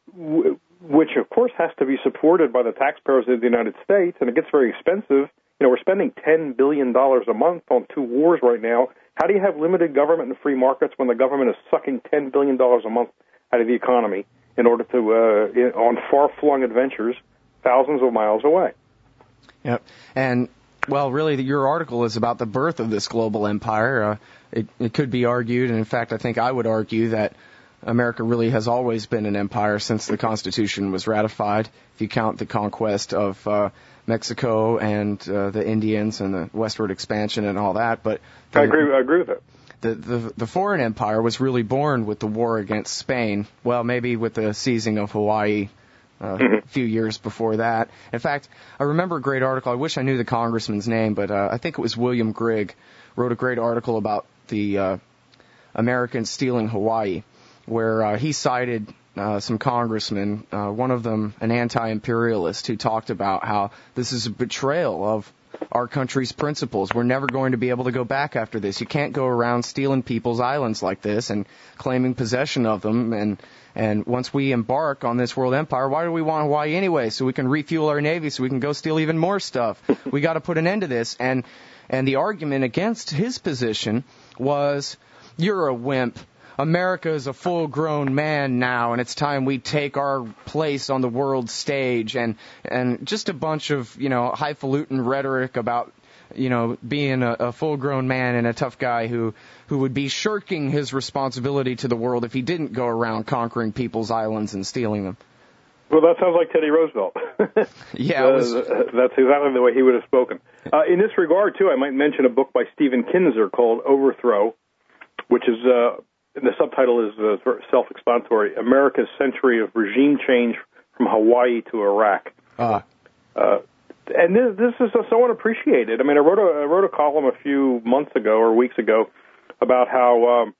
H: w- which, of course, has to be supported by the taxpayers of the United States, and it gets very expensive. You know, we're spending ten billion dollars a month on two wars right now. How do you have limited government and free markets when the government is sucking ten billion dollars a month out of the economy in order to, uh, on far-flung adventures thousands of miles away?
A: Yep, and... Well, really, your article is about the birth of this global empire. Uh, it, it could be argued, and in fact, I think I would argue that America really has always been an empire since the Constitution was ratified, if you count the conquest of uh, Mexico and uh, the Indians and the westward expansion and all that. But the,
H: I agree. I agree with that.
A: The, the the foreign empire was really born with the war against Spain. Well, maybe with the seizing of Hawaii. Uh, a few years before that. In fact, I remember a great article. I wish I knew the congressman's name, but uh, I think it was William Grigg wrote a great article about the uh, Americans stealing Hawaii, where uh, he cited uh, some congressmen, uh, one of them an anti-imperialist, who talked about how this is a betrayal of our country's principles. We're never going to be able to go back after this. You can't go around stealing people's islands like this and claiming possession of them. And and once we embark on this world empire, why do we want Hawaii anyway? So we can refuel our navy, so we can go steal even more stuff. We got to put an end to this. And and the argument against his position was, you're a wimp. America is a full-grown man now, and it's time we take our place on the world stage. And and just a bunch of, you know, highfalutin rhetoric about, you know, being a, a full-grown man and a tough guy who, who would be shirking his responsibility to the world if he didn't go around conquering people's islands and stealing them.
H: Well, that sounds like Teddy Roosevelt.
A: Yeah,
H: uh,
A: it was...
H: that's exactly the way he would have spoken. Uh, in this regard, too, I might mention a book by Stephen Kinzer called Overthrow, which is... Uh, the subtitle is uh, self-explanatory, America's Century of Regime Change from Hawaii to Iraq.
A: Uh.
H: Uh, and this, this is so unappreciated. I mean, I wrote a, I wrote a column a few months ago or weeks ago about how um,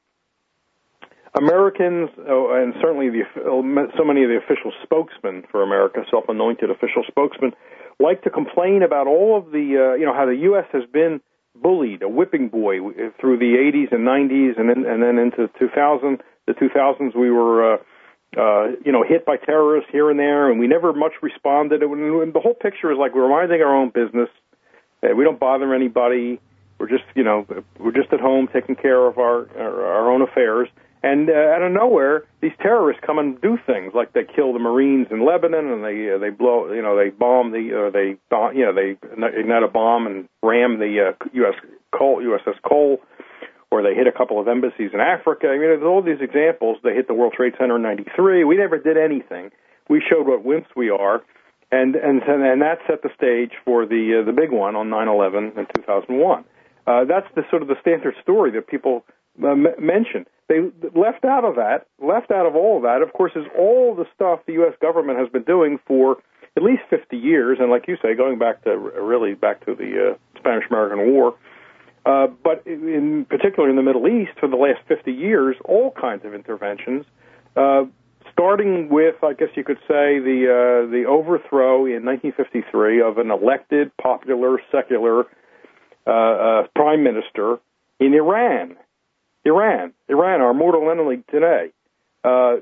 H: Americans, oh, and certainly the, so many of the official spokesmen for America, self-anointed official spokesmen, like to complain about all of the, uh, you know, how the U S has been bullied, a whipping boy through the eighties and nineties, and then and then into two thousand. The two thousands, we were uh, uh, you know, hit by terrorists here and there, and we never much responded. And the whole picture is like we're minding our own business. Uh, we don't bother anybody. We're just, you know, we're just at home taking care of our our, our own affairs. And uh, out of nowhere, these terrorists come and do things like they kill the Marines in Lebanon, and they uh, they blow, you know, they bomb the, or they, you know, they ignite a bomb and ram the uh, U S Cole, U S S Cole, or they hit a couple of embassies in Africa. I mean, there's all these examples. They hit the World Trade Center in ninety-three. We never did anything. We showed what wimps we are, and and and that set the stage for the uh, the big one on nine eleven in two thousand one. Uh, that's the sort of the standard story that people uh, m- mention. They left out of that, left out of all of that, of course, is all the stuff the U S government has been doing for at least fifty years, and like you say, going back to really back to the uh, Spanish-American War. Uh, but in particular in the Middle East, for the last fifty years, all kinds of interventions, uh, starting with, I guess you could say, the uh, the overthrow in nineteen fifty-three of an elected, popular, secular uh, uh, prime minister in Iran. Iran, Iran, our mortal enemy today. Uh,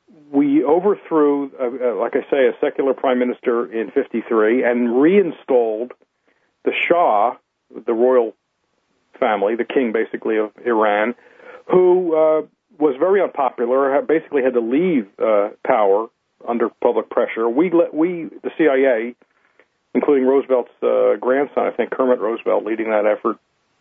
H: we overthrew, uh, uh, like I say, a secular prime minister in fifty-three and reinstalled the Shah, the royal family, the king basically of Iran, who uh, was very unpopular, basically had to leave uh, power under public pressure. We, let, we, the C I A, including Roosevelt's uh, grandson, I think Kermit Roosevelt, leading that effort,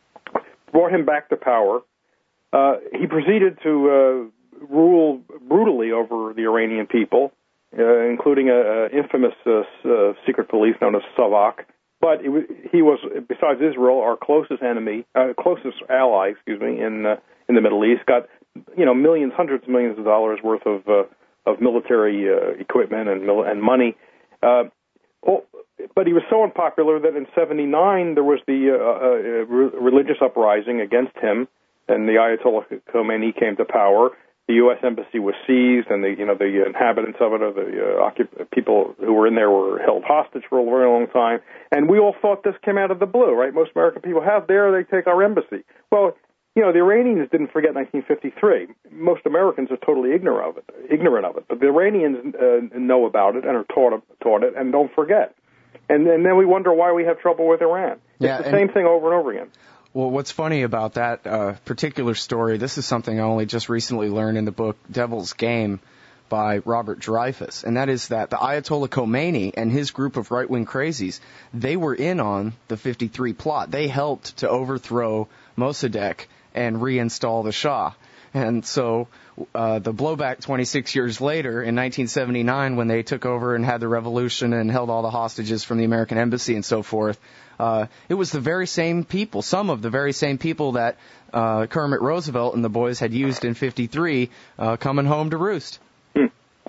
H: brought him back to power. Uh, he proceeded to uh, rule brutally over the Iranian people, uh, including an infamous uh, uh, secret police known as Savak. But it was, he was, besides Israel, our closest enemy, uh, closest ally, excuse me, in uh, in the Middle East. Got, you know, millions, hundreds of millions of dollars worth of uh, of military uh, equipment and mil- and money. Uh, oh, but he was so unpopular that in seventy-nine there was the uh, uh, re- religious uprising against him, and the Ayatollah Khomeini came to power. The U S embassy was seized, and the you know the inhabitants of it, or the uh, occup- people who were in there, were held hostage for a very long time. And we all thought this came out of the blue, right? Most American people have there they take our embassy. Well, you know the Iranians didn't forget nineteen fifty-three. Most Americans are totally ignorant of it, ignorant of it. But the Iranians uh, know about it and are taught taught it and don't forget. And, and then we wonder why we have trouble with Iran. It's
A: yeah,
H: the same thing over and over again.
A: Well, what's funny about that uh, particular story, this is something I only just recently learned in the book Devil's Game by Robert Dreyfuss, and that is that the Ayatollah Khomeini and his group of right-wing crazies, they were in on the fifty-three plot. They helped to overthrow Mossadegh and reinstall the Shah. And so uh, the blowback twenty-six years later, in nineteen seventy-nine, when they took over and had the revolution and held all the hostages from the American embassy and so forth, uh, it was the very same people, some of the very same people that uh, Kermit Roosevelt and the boys had used in fifty-three, uh, coming home to roost.
H: Hmm.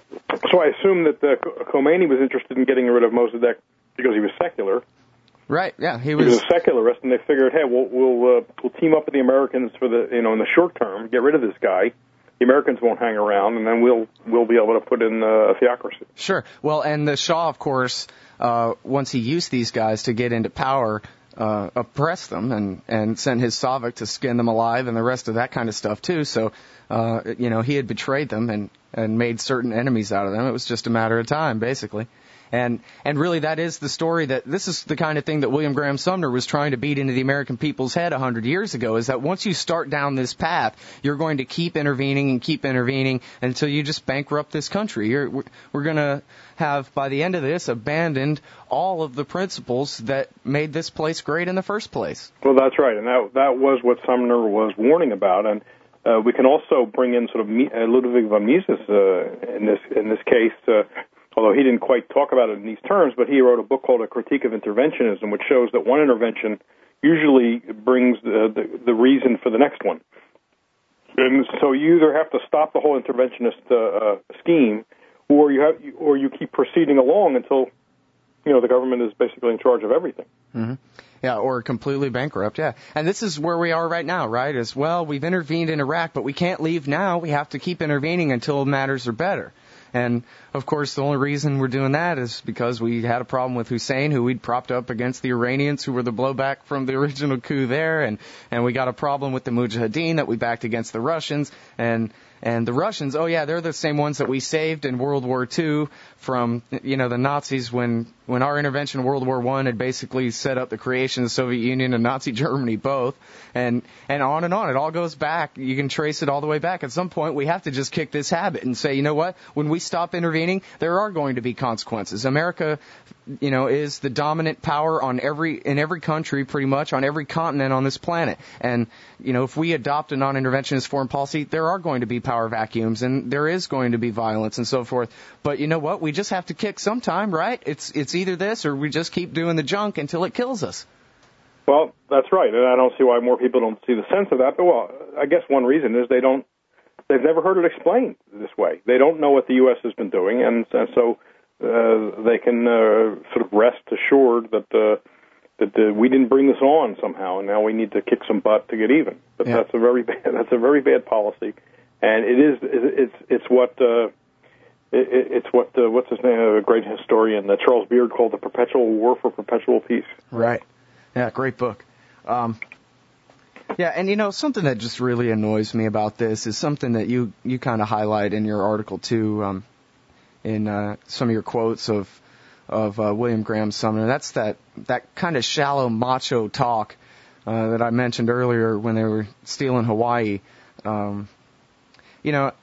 H: So I assume that the Khomeini was interested in getting rid of Mossadegh because he was secular.
A: Right. Yeah, he was.
H: He was a secularist, and they figured, hey, we'll we'll uh, we'll team up with the Americans for the you know in the short term, get rid of this guy. The Americans won't hang around, and then we'll we'll be able to put in uh, a theocracy.
A: Sure. Well, and the Shah, of course, uh, once he used these guys to get into power, uh, oppressed them and and sent his Savak to skin them alive and the rest of that kind of stuff too. So, uh, you know, he had betrayed them and and made certain enemies out of them. It was just a matter of time, basically. And and really that is the story that this is the kind of thing that William Graham Sumner was trying to beat into the American people's head a hundred years ago, is that once you start down this path, you're going to keep intervening and keep intervening until you just bankrupt this country. You're, we're we're going to have, by the end of this, abandoned all of the principles that made this place great in the first place.
H: Well, that's right, and that that was what Sumner was warning about. And uh, we can also bring in sort of uh, Ludwig von Mises uh, in this in this case. Uh, Although he didn't quite talk about it in these terms, but he wrote a book called A Critique of Interventionism, which shows that one intervention usually brings the, the, the reason for the next one. And so you either have to stop the whole interventionist uh, uh, scheme, or you have, or you keep proceeding along until, you know, the government is basically in charge of everything.
A: Mm-hmm. Yeah, or completely bankrupt, yeah. And this is where we are right now, right? As well, we've intervened in Iraq, but we can't leave now. We have to keep intervening until matters are better. And, of course, the only reason we're doing that is because we had a problem with Hussein, who we'd propped up against the Iranians, who were the blowback from the original coup there, and, and we got a problem with the Mujahideen that we backed against the Russians, and And the Russians, oh yeah, they're the same ones that we saved in World War Two from, you know, the Nazis when, when our intervention in World War One had basically set up the creation of the Soviet Union and Nazi Germany both. And, and on and on. It all goes back. You can trace it all the way back. At some point, we have to just kick this habit and say, you know what? When we stop intervening, there are going to be consequences. America, you know, is the dominant power on every, in every country, pretty much, on every continent on this planet. And, you know, if we adopt a non-interventionist foreign policy, there are going to be power vacuums and there is going to be violence and so forth. But you know what? We just have to kick sometime, right? It's, it's either this or we just keep doing the junk until it kills us.
H: Well, that's right, and I don't see why more people don't see the sense of that. But, well, I guess one reason is they don't, they've never heard it explained this way. They don't know what the U S has been doing, and, and so uh, they can uh, sort of rest assured that uh, that uh, we didn't bring this on somehow, and now we need to kick some butt to get even. But yeah. that's a very bad, that's a very bad policy, and it is it's it's what uh, it, it's what uh, what's his name, a great historian, uh, Charles Beard, called the perpetual war for perpetual peace.
A: Right. Yeah, great book. Um, yeah, and you know, something that just really annoys me about this is something that you, you kind of highlight in your article too, um, in uh, some of your quotes of of uh, William Graham Sumner. That's that that kind of shallow macho talk uh, that I mentioned earlier when they were stealing Hawaii. Um, you know,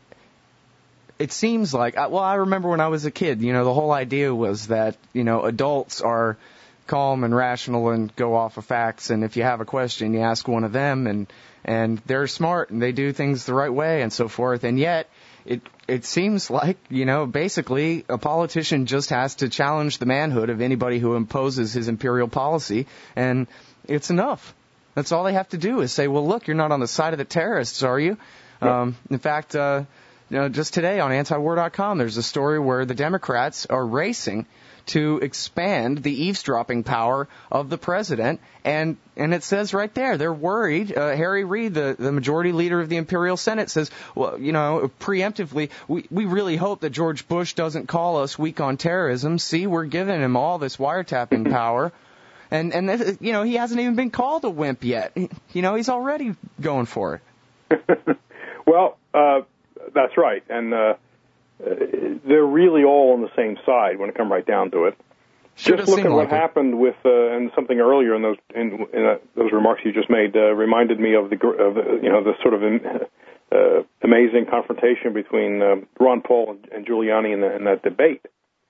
A: it seems like, well, I remember when I was a kid, you know, the whole idea was that, you know, adults are calm and rational and go off of facts, and if you have a question, you ask one of them, and and they're smart and they do things the right way and so forth. And yet, it it seems like, you know, basically a politician just has to challenge the manhood of anybody who imposes his imperial policy, and it's enough. That's all they have to do is say, well, look, you're not on the side of the terrorists, are you? Yeah. Um, in fact, uh, you know, just today on anti war dot com, there's a story where the Democrats are racing to expand the eavesdropping power of the president, and and it says right there they're worried. Uh, Harry Reid, the, the majority leader of the Imperial Senate, says, well, you know, preemptively, we, we really hope that George Bush doesn't call us weak on terrorism. See, we're giving him all this wiretapping power, and and you know, he hasn't even been called a wimp yet. You know, he's already going for
H: it. Well, uh, that's right, and. Uh Uh, they're really all on the same side when it comes right down to it.
A: Should
H: just look at what
A: like
H: happened with uh, and something earlier in those in, in uh, those remarks you just made uh, reminded me of the of the, you know the sort of uh, amazing confrontation between um, Ron Paul and, and Giuliani in, the, in that debate.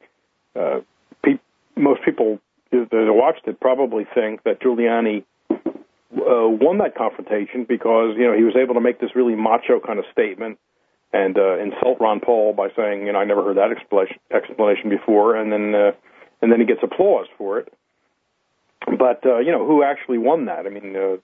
H: Uh, pe- most people that watched it probably think that Giuliani uh, won that confrontation because you know he was able to make this really macho kind of statement. And uh, insult Ron Paul by saying, you know, I never heard that explanation, explanation before, and then uh, and then he gets applause for it. But uh, you know, who actually won that? I mean, uh,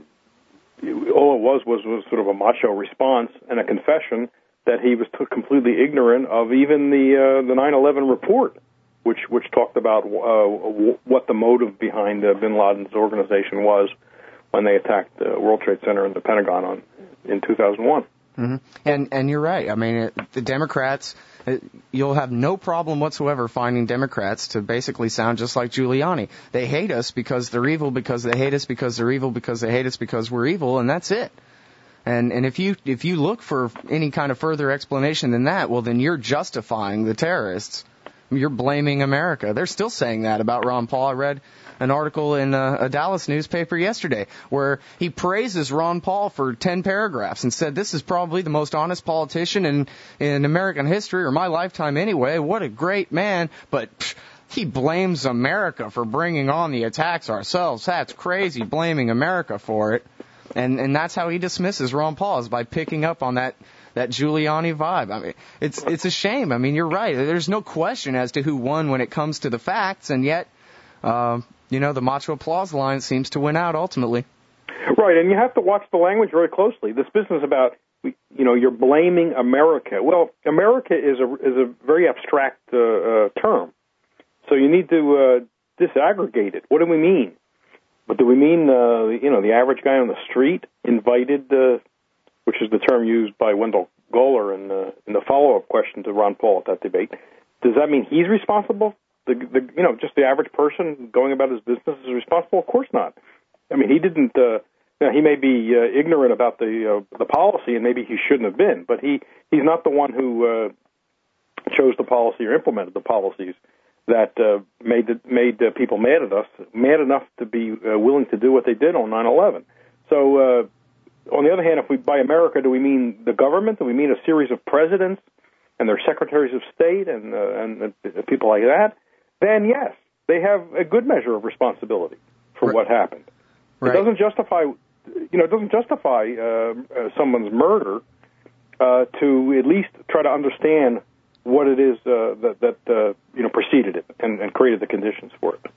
H: all it was was was sort of a macho response and a confession that he was t- completely ignorant of even the uh, the nine eleven report, which which talked about uh, w- what the motive behind uh, Bin Laden's organization was when they attacked the World Trade Center and the Pentagon on in two thousand one.
A: Mm-hmm. And and you're right. I mean, it, the Democrats, it, you'll have no problem whatsoever finding Democrats to basically sound just like Giuliani. They hate us because they're evil, because they hate us because they're evil, because they hate us because we're evil, and that's it. And and if you if you look for any kind of further explanation than that, well, then you're justifying the terrorists. You're blaming America. They're still saying that about Ron Paul. I read an article in a, a Dallas newspaper yesterday where he praises Ron Paul for ten paragraphs and said this is probably the most honest politician in, in American history, or my lifetime anyway. What a great man. But psh, he blames America for bringing on the attacks ourselves. That's crazy, blaming America for it. And and that's how he dismisses Ron Paul, is by picking up on that that Giuliani vibe. I mean, it's it's a shame. I mean, you're right. There's no question as to who won when it comes to the facts, and yet, uh, you know, the macho applause line seems to win out ultimately.
H: Right, and you have to watch the language very closely. This business about, you know, you're blaming America. Well, America is a is a very abstract uh, uh, term, so you need to uh, disaggregate it. What do we mean? But do we mean, uh, you know, the average guy on the street invited, uh, which is the term used by Wendell Goler in, uh, in the follow-up question to Ron Paul at that debate? Does that mean he's responsible? The, the you know, just the average person going about his business is responsible? Of course not. I mean, he didn't uh, Now, he may be uh, ignorant about the uh, the policy, and maybe he shouldn't have been, but he, he's not the one who uh, chose the policy or implemented the policies that uh, made the, made uh, people mad at us, mad enough to be uh, willing to do what they did on nine eleven. So, uh, on the other hand, if we by America, do we mean the government? Do we mean a series of presidents and their secretaries of state and uh, and uh, people like that? Then yes, they have a good measure of responsibility for
A: right.
H: what happened. Right. It doesn't justify, you know, it doesn't justify uh, uh, someone's murder uh, to at least try to understand what it is uh, that, that uh, you know, preceded it and, and created the conditions for it.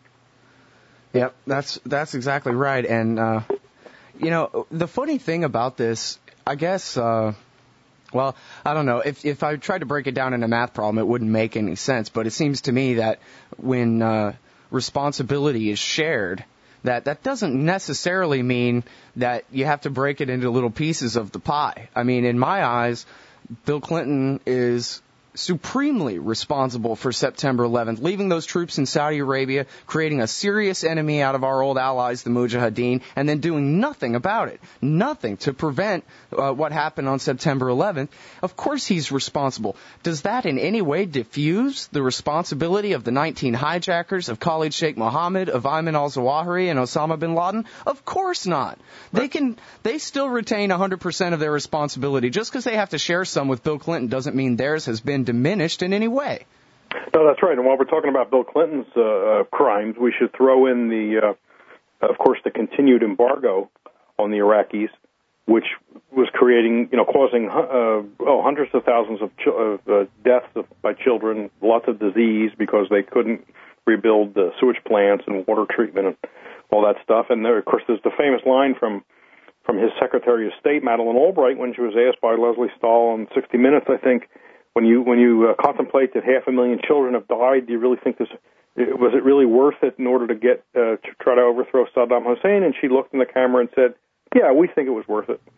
A: Yep, that's that's exactly right. And uh, you know, the funny thing about this, I guess, uh, well, I don't know. If if I tried to break it down in a math problem, it wouldn't make any sense. But it seems to me that when uh, responsibility is shared, that that doesn't necessarily mean that you have to break it into little pieces of the pie. I mean, in my eyes, Bill Clinton is supremely responsible for September eleventh, leaving those troops in Saudi Arabia, creating a serious enemy out of our old allies, the Mujahideen, and then doing nothing about it. Nothing to prevent uh, what happened on September eleventh. Of course he's responsible. Does that in any way diffuse the responsibility of the nineteen hijackers, of Khalid Sheikh Mohammed, of Ayman al-Zawahiri, and Osama bin Laden? Of course not. They can. They still retain one hundred percent of their responsibility. Just because they have to share some with Bill Clinton doesn't mean theirs has been diminished in any way.
H: No, that's right. And while we're talking about Bill Clinton's uh, uh, crimes, we should throw in the, uh, of course, the continued embargo on the Iraqis, which was creating, you know, causing uh, oh, hundreds of thousands of, ch- of uh, deaths of, by children, lots of disease because they couldn't rebuild the sewage plants and water treatment and all that stuff. And there, of course, there's the famous line from from his Secretary of State, Madeleine Albright, when she was asked by Leslie Stahl on sixty minutes, I think, When you when you uh, contemplate that half a million children have died, do you really think this was it really worth it in order to get uh, to try to overthrow Saddam Hussein? And she looked in the camera and said, "Yeah, we think it was worth it."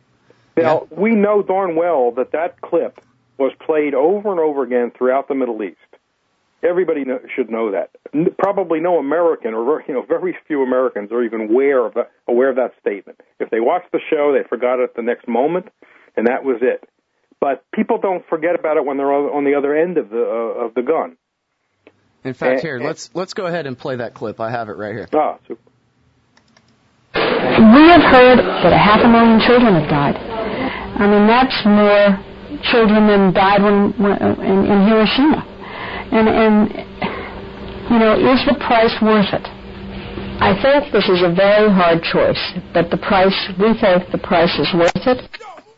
H: Now yeah. we know darn well that that clip was played over and over again throughout the Middle East. Everybody know, should know that. Probably no American, or you know, very few Americans are even aware of that, aware of that statement. If they watched the show, they forgot it the next moment, and that was it. But people don't forget about it when they're on the other end of the uh, of the gun.
A: In fact, and, here, let's let's go ahead and play that clip. I have it right here.
H: Ah, super.
I: We have heard that a half a million children have died. I mean, that's more children than died when, when in, in Hiroshima. And and you know, is the price worth it? I think this is a very hard choice, but the price, we think the price is worth it.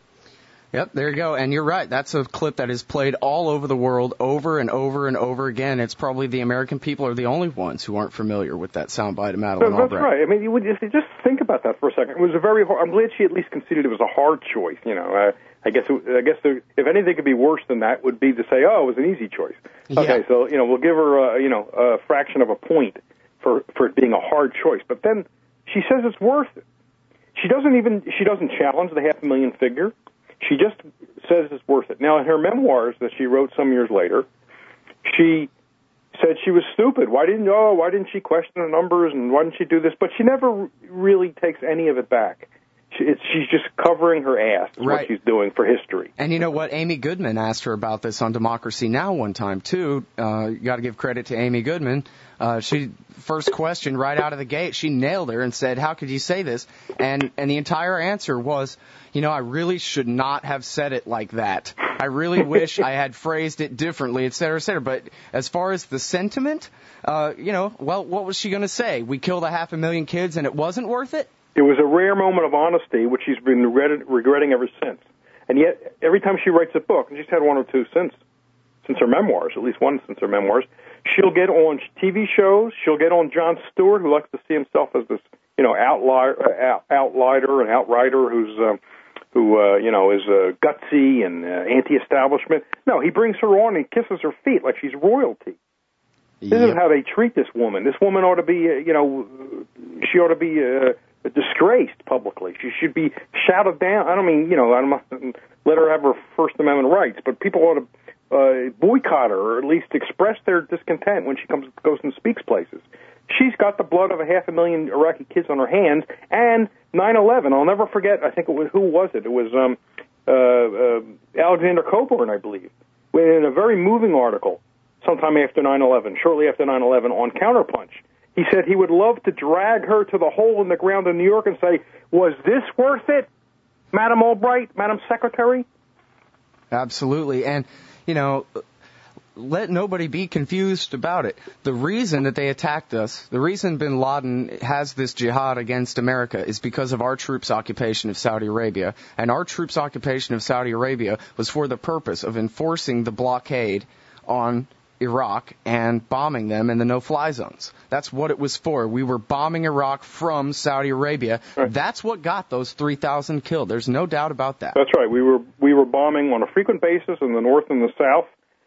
A: Yep, there you go. And you're right. That's a clip that is played all over the world over and over and over again. It's probably the American people are the only ones who aren't familiar with that soundbite of Madeleine
H: That's
A: Albright.
H: right. I mean, you would just, just think about that for a second. It was a very hard, I'm glad she at least conceded it was a hard choice. You know, uh, I guess I guess there, if anything could be worse than that would be to say, oh, it was an easy choice. Okay,
A: yeah.
H: so, you know, we'll give her, uh, you know, a fraction of a point for, for it being a hard choice. But then she says it's worth it. She doesn't even, she doesn't challenge the half a million figure. She just says it's worth it. Now, in her memoirs that she wrote some years later, she said she was stupid. Why didn't oh, why didn't she question the numbers and why didn't she do this? But she never really takes any of it back. She, it's, she's just covering her ass. Is
A: right.
H: What she's doing for history.
A: And you know what? Amy Goodman asked her about this on Democracy Now! One time too. Uh, you got to give credit to Amy Goodman. Uh, she first question right out of the gate, she nailed her and said, "How could you say this?" And and the entire answer was, you know, I really should not have said it like that. I really wish I had phrased it differently, et cetera, et cetera. But as far as the sentiment, uh, you know, well, what was she going to say? We killed a half a million kids and it wasn't worth it?
H: It was a rare moment of honesty, which she's been regretted, regretting ever since. And yet, every time she writes a book, and she's had one or two since, since her memoirs, at least one since her memoirs, she'll get on T V shows, she'll get on Jon Stewart, who likes to see himself as this, you know, outlier, out, outlier and outrider who's, um, who, uh, you know, is uh, gutsy and uh, anti-establishment. No, he brings her on and kisses her feet like she's royalty. This yep. is how they treat this woman. This woman ought to be, uh, you know, she ought to be uh, disgraced publicly. She should be shouted down. I don't mean, you know, I don't let her have her First Amendment rights, but people ought to uh, boycott her or at least express their discontent when she comes goes and speaks places. She's got the blood of a half a million Iraqi kids on her hands, and nine eleven. I'll never forget, I think it was, who was it? It was um, uh, uh, Alexander Coburn, I believe, in a very moving article sometime after nine eleven, shortly after nine eleven, on Counterpunch. He said he would love to drag her to the hole in the ground in New York and say, was this worth it, Madam Albright, Madam Secretary?
A: Absolutely. And, you know, let nobody be confused about it. The reason that they attacked us, the reason bin Laden has this jihad against America is because of our troops' occupation of Saudi Arabia. And our troops' occupation of Saudi Arabia was for the purpose of enforcing the blockade on Iraq and bombing them in the no-fly zones. That's what it was for. We were bombing Iraq from Saudi Arabia. Right. That's what got those three thousand killed. There's no doubt about that.
H: That's right. We were we were bombing on a frequent basis in the north and the south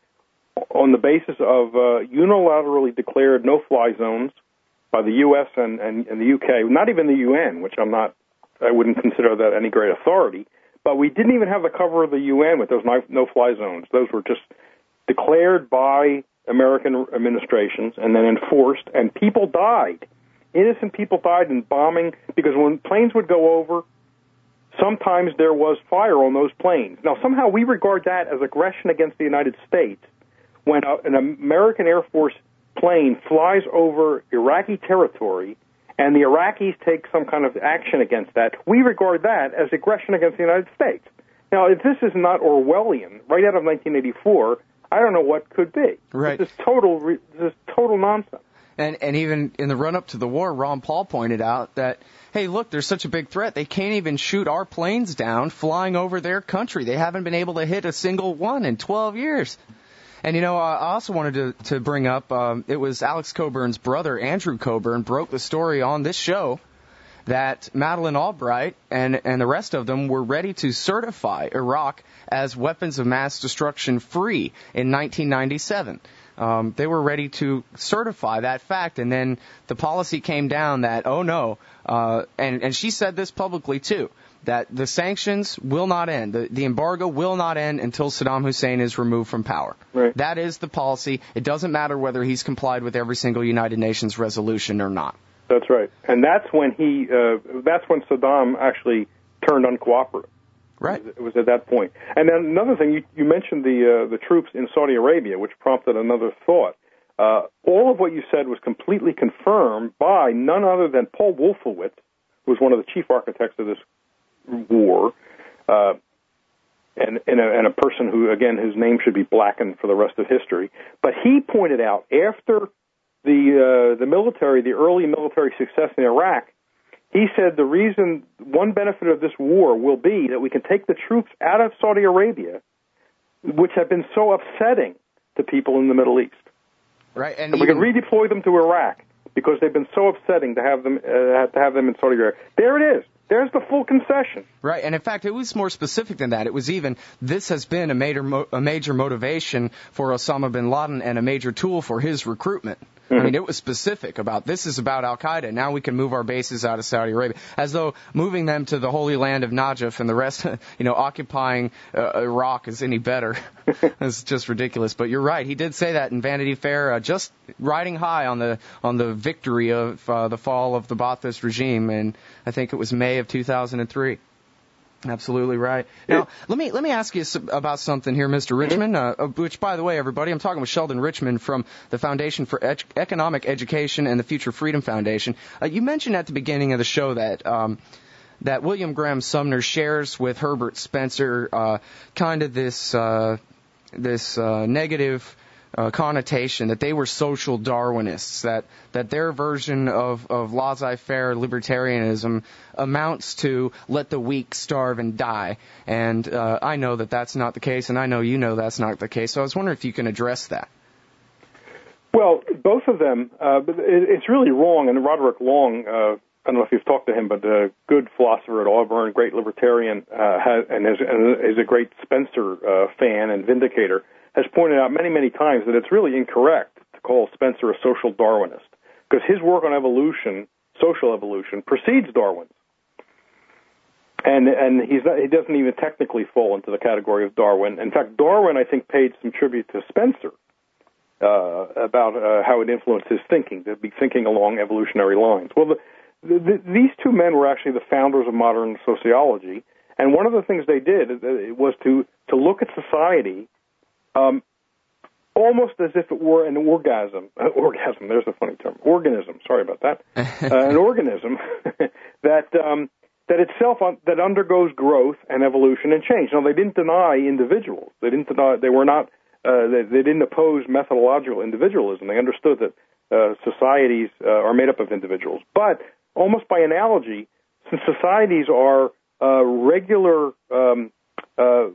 H: on the basis of uh, unilaterally declared no-fly zones by the U S and, and, and the U K, not even the U N, which I'm not, I wouldn't consider that any great authority, but we didn't even have the cover of the U N with those no-fly zones. Those were just declared by American administrations and then enforced, and people died. Innocent people died in bombing because when planes would go over, sometimes there was fire on those planes. Now, somehow we regard that as aggression against the United States when a, an American Air Force plane flies over Iraqi territory and the Iraqis take some kind of action against that. We regard that as aggression against the United States. Now, if this is not Orwellian, right out of nineteen eighty-four, I don't know what could be.
A: Right.
H: This is total, this is total nonsense.
A: And and even in the run-up to the war, Ron Paul pointed out that, hey, look, there's such a big threat. They can't even shoot our planes down flying over their country. They haven't been able to hit a single one in twelve years. And, you know, I also wanted to, to bring up, um, it was Alex Coburn's brother, Andrew Coburn, broke the story on this show that Madeleine Albright and, and the rest of them were ready to certify Iraq as weapons of mass destruction free in nineteen ninety-seven. Um, they were ready to certify that fact, and then the policy came down that, oh, no, uh, and, and she said this publicly, too, that the sanctions will not end, the, the embargo will not end until Saddam Hussein is removed from power.
H: Right.
A: That is the policy. It doesn't matter whether he's complied with every single United Nations resolution or not.
H: That's right. And that's when he, uh, that's when Saddam actually turned uncooperative.
A: Right.
H: It was at that point. And then another thing, you, you mentioned the uh, the troops in Saudi Arabia, which prompted another thought. Uh, all of what you said was completely confirmed by none other than Paul Wolfowitz, who was one of the chief architects of this war, uh, and, and, a, and a person who, again, whose name should be blackened for the rest of history. But he pointed out after the uh, the military, the early military success in Iraq, he said the reason, one benefit of this war will be that we can take the troops out of Saudi Arabia, which have been so upsetting to people in the Middle East.
A: Right, and,
H: and we can redeploy them to Iraq because they've been so upsetting to have them uh, to have them in Saudi Arabia. There it is. There's the full concession.
A: Right, and in fact, it was more specific than that. It was even, this has been a major, mo- a major motivation for Osama bin Laden and a major tool for his recruitment. Mm-hmm. I mean, it was specific about, this is about Al-Qaeda. Now we can move our bases out of Saudi Arabia. As though moving them to the Holy Land of Najaf and the rest, you know, occupying uh, Iraq is any better. It's just ridiculous. But you're right. He did say that in Vanity Fair, uh, just riding high on the on the victory of uh, the fall of the Ba'athist regime. And I think it was May of two thousand three. Absolutely right. Now, let me let me ask you about something here, Mister Richmond, uh, which, by the way, everybody, I'm talking with Sheldon Richmond from the Foundation for Ed- Economic Education and the Future Freedom Foundation. Uh, you mentioned at the beginning of the show that um, that William Graham Sumner shares with Herbert Spencer uh, kind of this, uh, this uh, negative Uh, connotation that they were social Darwinists, that that their version of, of laissez-faire libertarianism amounts to let the weak starve and die. And uh, I know that that's not the case, and I know you know that's not the case. So I was wondering if you can address that.
H: Well, both of them, uh, but it, it's really wrong. And Roderick Long, uh, I don't know if you've talked to him, but a good philosopher at Auburn, great libertarian, uh, has, and is, and is a great Spencer uh, fan and vindicator, has pointed out many, many times that it's really incorrect to call Spencer a social Darwinist, because his work on evolution, social evolution, precedes Darwin's. And and he's not, he doesn't even technically fall into the category of Darwin. In fact, Darwin, I think, paid some tribute to Spencer uh, about uh, how it influenced his thinking, to be thinking along evolutionary lines. Well, the, the, the, these two men were actually the founders of modern sociology, and one of the things they did was to, to look at society um, almost as if it were an orgasm. Uh, orgasm, there's a funny term. Organism, sorry about that. Uh, an organism that um, that itself un- that undergoes growth and evolution and change. Now, they didn't deny individuals. They didn't deny. They were not. Uh, they, they didn't oppose methodological individualism. They understood that uh, societies uh, are made up of individuals. But almost by analogy, since societies are uh, regular um, uh,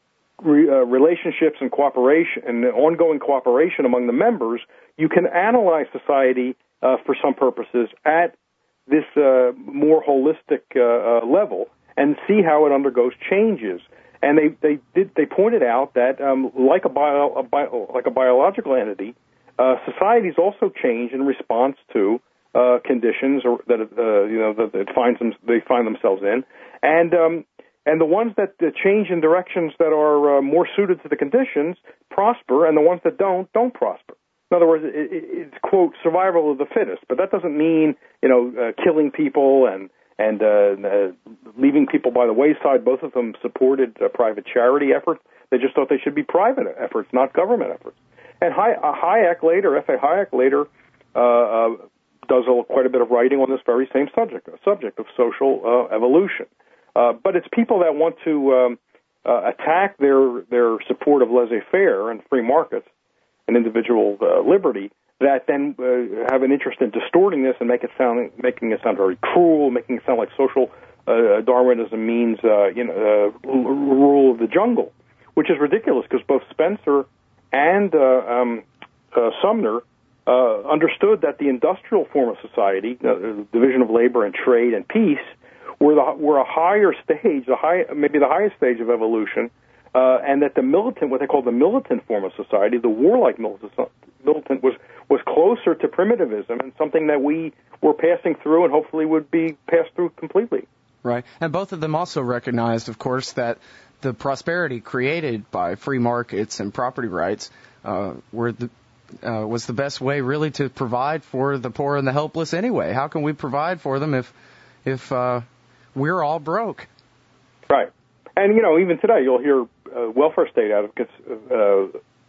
H: re- uh, relationships and cooperation and ongoing cooperation among the members, you can analyze society uh, for some purposes at this uh, more holistic uh, uh, level and see how it undergoes changes. And they, they did they pointed out that um, like a bio, a bio like a biological entity, uh, societies also change in response to uh, conditions or that uh, you know that it finds them they find themselves in, and um, and the ones that uh, change in directions that are uh, more suited to the conditions prosper, and the ones that don't don't prosper. In other words, it, it, it's quote survival of the fittest, but that doesn't mean you know uh, killing people and. and uh, uh, leaving people by the wayside. Both of them supported uh, private charity efforts. They just thought they should be private efforts, not government efforts. And Hay- uh, Hayek later, F A Hayek later, uh, uh, does a, quite a bit of writing on this very same subject, a subject of social uh, evolution. Uh, but it's people that want to um, uh, attack their their support of laissez-faire and free markets and individual uh, liberty that then uh, have an interest in distorting this and make it sound, making it sound very cruel, making it sound like social uh, Darwinism means, uh, you know, uh, rule of the jungle, which is ridiculous because both Spencer and uh, um, uh, Sumner uh, understood that the industrial form of society, uh, the division of labor and trade and peace, were the were a higher stage, the high, maybe the highest stage of evolution. Uh, and that the militant, what they call the militant form of society, the warlike militant, militant was, was closer to primitivism and something that we were passing through and hopefully would be passed through completely.
A: Right. And both of them also recognized, of course, that the prosperity created by free markets and property rights uh, were the, uh, was the best way really to provide for the poor and the helpless anyway. How can we provide for them if, if uh, we're all broke?
H: Right. And, you know, even today you'll hear uh, welfare state advocates uh,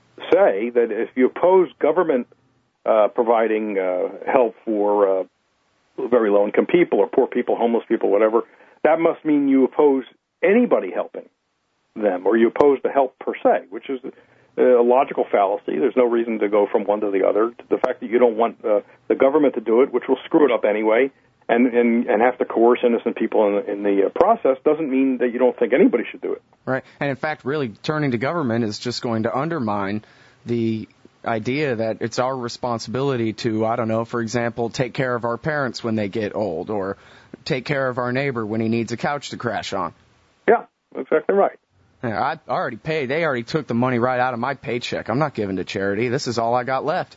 H: say that if you oppose government uh, providing uh, help for uh, very low-income people or poor people, homeless people, whatever, that must mean you oppose anybody helping them or you oppose the help per se, which is a logical fallacy. There's no reason to go from one to the other. The fact that you don't want uh, the government to do it, which will screw it up anyway, And, and and have to coerce innocent people in the, in the uh, process doesn't mean that you don't think anybody should do it.
A: Right. And in fact, really turning to government is just going to undermine the idea that it's our responsibility to, I don't know, for example, take care of our parents when they get old or take care of our neighbor when he needs a couch to crash on.
H: Yeah, exactly right.
A: Yeah, I already paid. They already took the money right out of my paycheck. I'm not giving to charity. This is all I got left.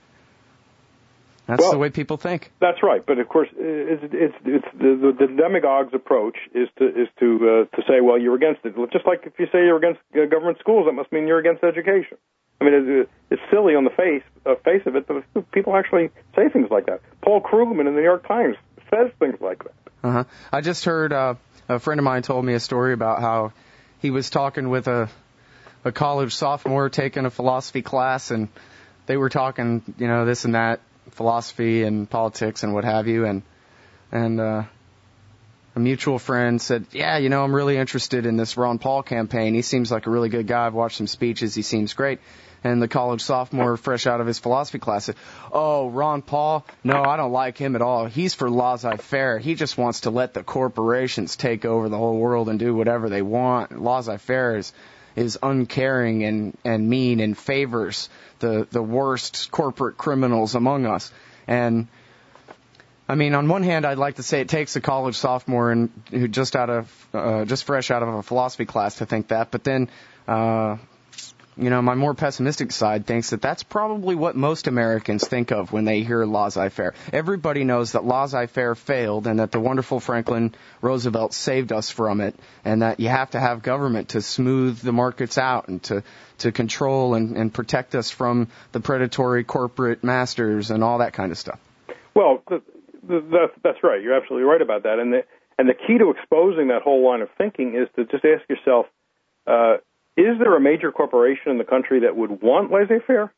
A: That's
H: well,
A: the way people think.
H: That's right, but of course, it's it's, it's the, the demagogue's approach is to is to uh, to say, well, you're against it. Just like if you say you're against uh, government schools, that must mean you're against education. I mean, it's, it's silly on the face uh, face of it, but people actually say things like that. Paul Krugman in the New York Times says things like that.
A: Uh-huh. I just heard uh, a friend of mine told me a story about how he was talking with a a college sophomore taking a philosophy class, and they were talking, you know, this and that. Philosophy and politics and what have you, and and uh, a mutual friend said, yeah, you know, I'm really interested in this Ron Paul campaign. He seems like a really good guy. I've watched some speeches. He seems great. And the college sophomore, fresh out of his philosophy class, said, oh, Ron Paul? No, I don't like him at all. He's for laissez-faire. He just wants to let the corporations take over the whole world and do whatever they want. Laissez-faire is, is uncaring and, and mean and favors the, the worst corporate criminals among us. And, I mean, on one hand, I'd like to say it takes a college sophomore and who just out of, uh, just fresh out of a philosophy class to think that. But then, uh, you know, my more pessimistic side thinks that that's probably what most Americans think of when they hear laissez-faire. Everybody knows that laissez-faire failed and that the wonderful Franklin Roosevelt saved us from it, and that you have to have government to smooth the markets out and to, to control and, and protect us from the predatory corporate masters and all that kind of stuff.
H: Well, th- th- that's, that's right. You're absolutely right about that. And the, and the key to exposing that whole line of thinking is to just ask yourself, uh, is there a major corporation in the country that would want laissez-faire?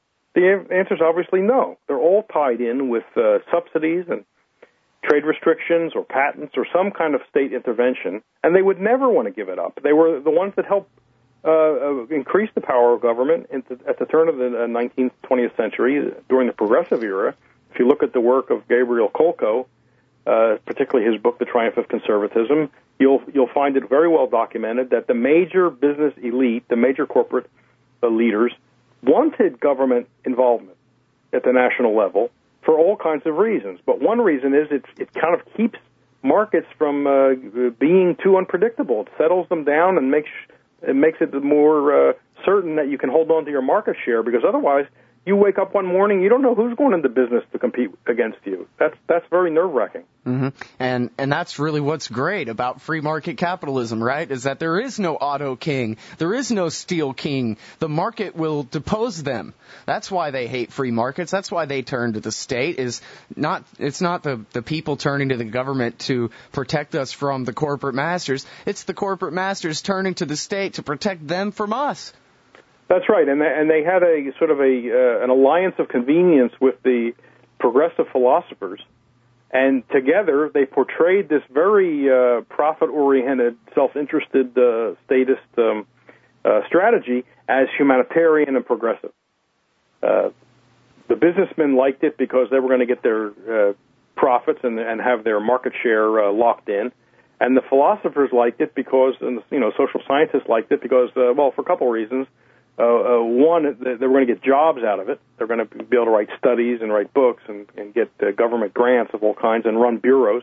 H: The answer is obviously no. They're all tied in with uh, subsidies and trade restrictions or patents or some kind of state intervention, and they would never want to give it up. They were the ones that helped uh, increase the power of government at the turn of the nineteenth, twentieth century during the Progressive era. If you look at the work of Gabriel Kolko, uh, particularly his book, The Triumph of Conservatism, You'll you'll find it very well documented that the major business elite, the major corporate uh, leaders, wanted government involvement at the national level for all kinds of reasons. But one reason is it's, it kind of keeps markets from uh, being too unpredictable. It settles them down and makes it makes it more uh, certain that you can hold on to your market share, because otherwise you wake up one morning, you don't know who's going into business to compete against you. That's that's very nerve-wracking.
A: Mm-hmm. And and that's really what's great about free market capitalism, right? Is that there is no auto king, there is no steel king. The market will depose them. That's why they hate free markets. That's why they turn to the state. Is not it's not the the people turning to the government to protect us from the corporate masters. It's the corporate masters turning to the state to protect them from us.
H: That's right, and they, and they had a sort of a uh, an alliance of convenience with the progressive philosophers, and together they portrayed this very uh, profit-oriented, self-interested, uh, statist um, uh, strategy as humanitarian and progressive. Uh, the businessmen liked it because they were going to get their uh, profits and, and have their market share uh, locked in, and the philosophers liked it because, and you know, social scientists liked it because, uh, well, for a couple of reasons. Uh, uh, one, they were going to get jobs out of it. They're going to be able to write studies and write books and, and get uh, government grants of all kinds and run bureaus.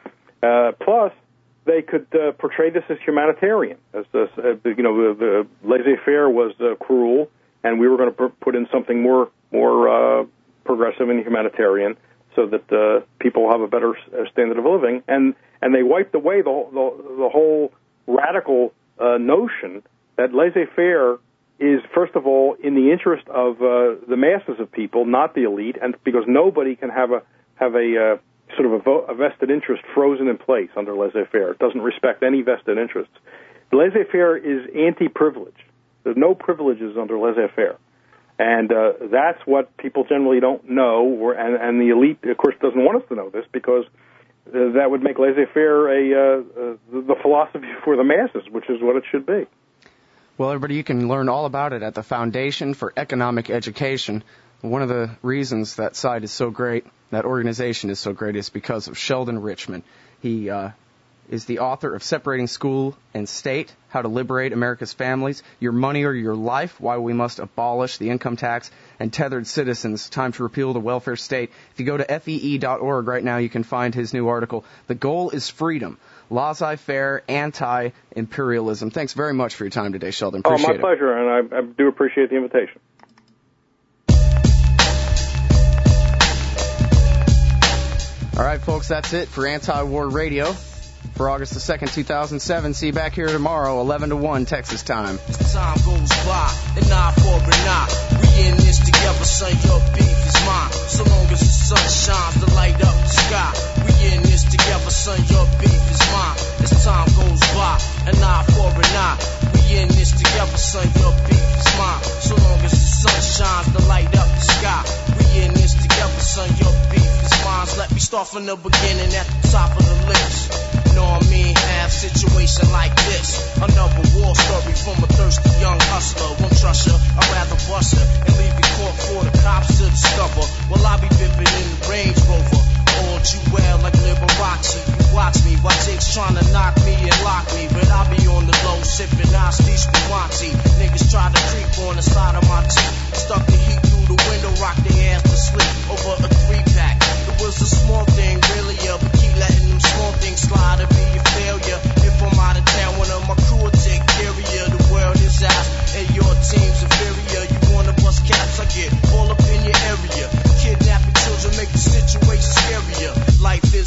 H: Uh, plus, they could uh, portray this as humanitarian. As this, uh, you know, the, the laissez-faire was uh, cruel, and we were going to put in something more more uh, progressive and humanitarian, so that uh, people have a better standard of living. And and they wiped away the the, the whole radical uh, notion that laissez-faire is, first of all, in the interest of uh, the masses of people, not the elite, and because nobody can have a have a uh, sort of a, vo- a vested interest frozen in place under laissez-faire. It doesn't respect any vested interests. Laissez-faire is anti-privilege. There's no privileges under laissez-faire, and uh, that's what people generally don't know, or, and, and the elite, of course, doesn't want us to know this, because uh, that would make laissez-faire a uh, uh, the philosophy for the masses, which is what it should be.
A: Well, everybody, you can learn all about it at the Foundation for Economic Education. One of the reasons that site is so great, that organization is so great, is because of Sheldon Richman. He uh, is the author of Separating School and State, How to Liberate America's Families, Your Money or Your Life, Why We Must Abolish the Income Tax, and Tethered Citizens, Time to Repeal the Welfare State. If you go to F E E dot org right now, you can find his new article, The Goal is Freedom. Laissez-faire, anti-imperialism. Thanks very much for your time today, Sheldon. Appreciate it.
H: Oh, my pleasure, it. and I, I do appreciate the invitation.
A: All right, folks, that's it for Anti-War Radio for August the second, two thousand seven. See you back here tomorrow, eleven to one, Texas time.
B: Time goes by, and eye for an eye. We in this together, son, your beef is mine. So long as the sun shines to light up the sky. We in this together, son, your beef is mine. As time goes by, an eye for an eye. We in this together, son, your beef is mine. So long as the sun shines to light up the sky. We in this together, son, your beef is mine. Let me start from the beginning at the top of the list. Know what I mean? Have situation like this. Another war story from a thirsty young hustler. Won't trust her, I'd rather bust her and leave you caught for the cops to discover. Well, I'll be dipping in the Range Rover. All you well like Liberace. You watch me while chicks trying to knock me and lock me, but I'll be on the low sipping Asti Spumante. Niggas try to creep on the side of my teeth. Stuck the heat through the window, rock their ass to sleep over a three pack. It was a small thing, really, yeah, but keep letting them small things slide and be a failure. If I'm out of town, one of my crew will take care of you. The world is out and your team's a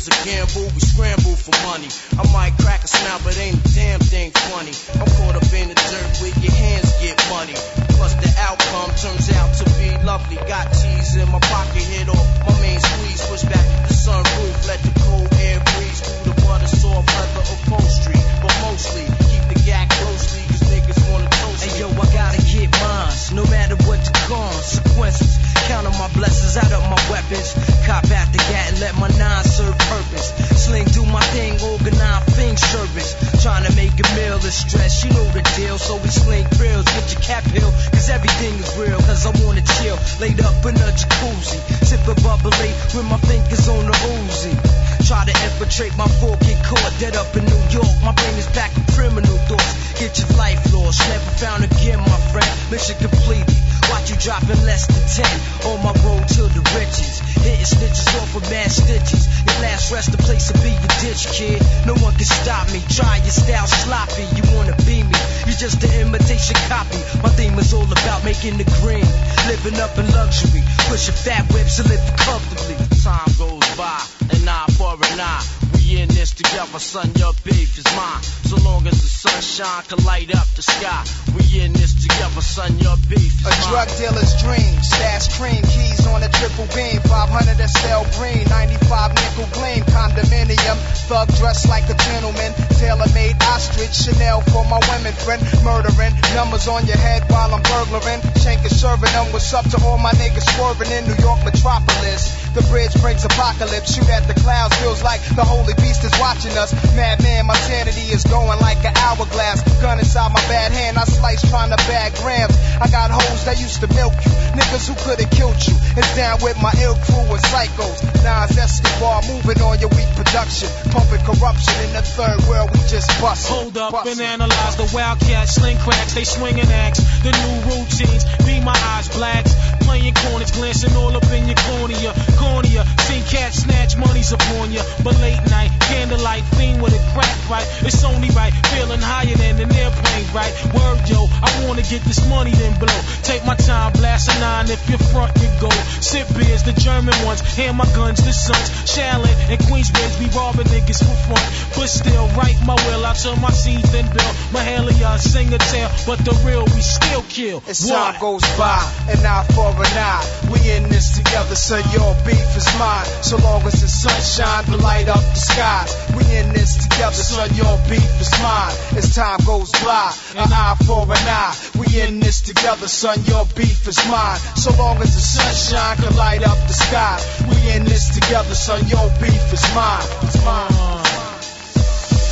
J: is a gamble, we scramble for money. I might crack a smile, but ain't a damn thing funny. I'm caught up in the dirt where your hands get muddy. Plus the outcome turns out to be lovely. Got cheese in my pocket, hit off my main squeeze. Push back the sunroof, let the cold air breeze through the butter soft leather upholstery. But mostly, keep the gag closely, cause niggas wanna toast me. Hey yo, I gotta get mines, no matter what the consequences. Count on my blessings, add up my weapons. Cop out the gat and let my nine serve purpose. Sling do my thing, organize thing service. Trying to make a meal is stress, you know the deal. So we sling grills, get your cap hill, cause everything is real. Cause I wanna chill, laid up in a jacuzzi. Sipping bubbly with my fingers on the Uzi. Try to infiltrate my fork, get caught dead up in New York. My brain is back with criminal thoughts. Get your life lost, never found again, my friend. Mission completed. Watch you dropping less than ten on my road to the riches. Hitting stitches off with mad stitches. Your last rest the place to be your ditch, kid. No one can stop me. Try your style sloppy. You wanna be me? You're just an imitation copy. My theme is all about making the green, living up in luxury, pushing fat whips and living comfortably. Time goes by, an eye for an eye. We in this together, son. Your beef is mine. So long as the sunshine can light up the sky. We in this together, son. Your beef is
F: a
J: mine.
F: Drug dealer's dream, stash cream, keys on a triple beam, five hundred S L green, ninety-five nickel gleam, condominium, thug dressed like a gentleman, tailor-made ostrich, Chanel for my women friend, murdering, numbers on your head while I'm burglaring, shanking, serving them, what's up to all my niggas swerving in New York metropolis. The bridge brings apocalypse, shoot at the clouds, feels like the holy beast is watching us. Madman, my sanity is going like an hourglass, gun inside my bad hand, I slice trying to bag grams. I got hoes that used to milk you, niggas who could've killed you. It's down with my ill crew and psychos. Nas Escobar moving on your weak production, pumping corruption in the third world. We just bust.
K: Hold up
F: bustin'.
K: and analyze the wildcats, sling cracks, they swinging axe. The new routines, be my eyes blacks, playing corners, glancing all up in your cornea, cornea. Seen cats snatch monies upon ya, but late night candlelight fiend with a crack fight. It's only right, feeling higher than an airplane, right? Word yo, I wanna get this money then blow. Take my time, blast a nine if you're front you go. Sip beers, the German ones, hand my guns, the sons. Shaolin and Queensbridge, we robbing niggas for fun. But still, write my will, I turn my seeds and build. Mahalia, sing a tale, but the real we still kill.
F: As time goes by, an eye for an eye. We in this together, so your beef is mine. So long as the sunshine will light up the skies. We in this together, so your beef is mine. As time goes by, an eye for an eye. We in this together, son, your beef is mine. So long as the sunshine can light up the sky. We in this together, son, your beef is mine. It's mine.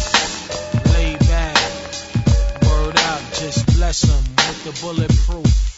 K: Lay back, word out, just bless 'em with the bulletproof.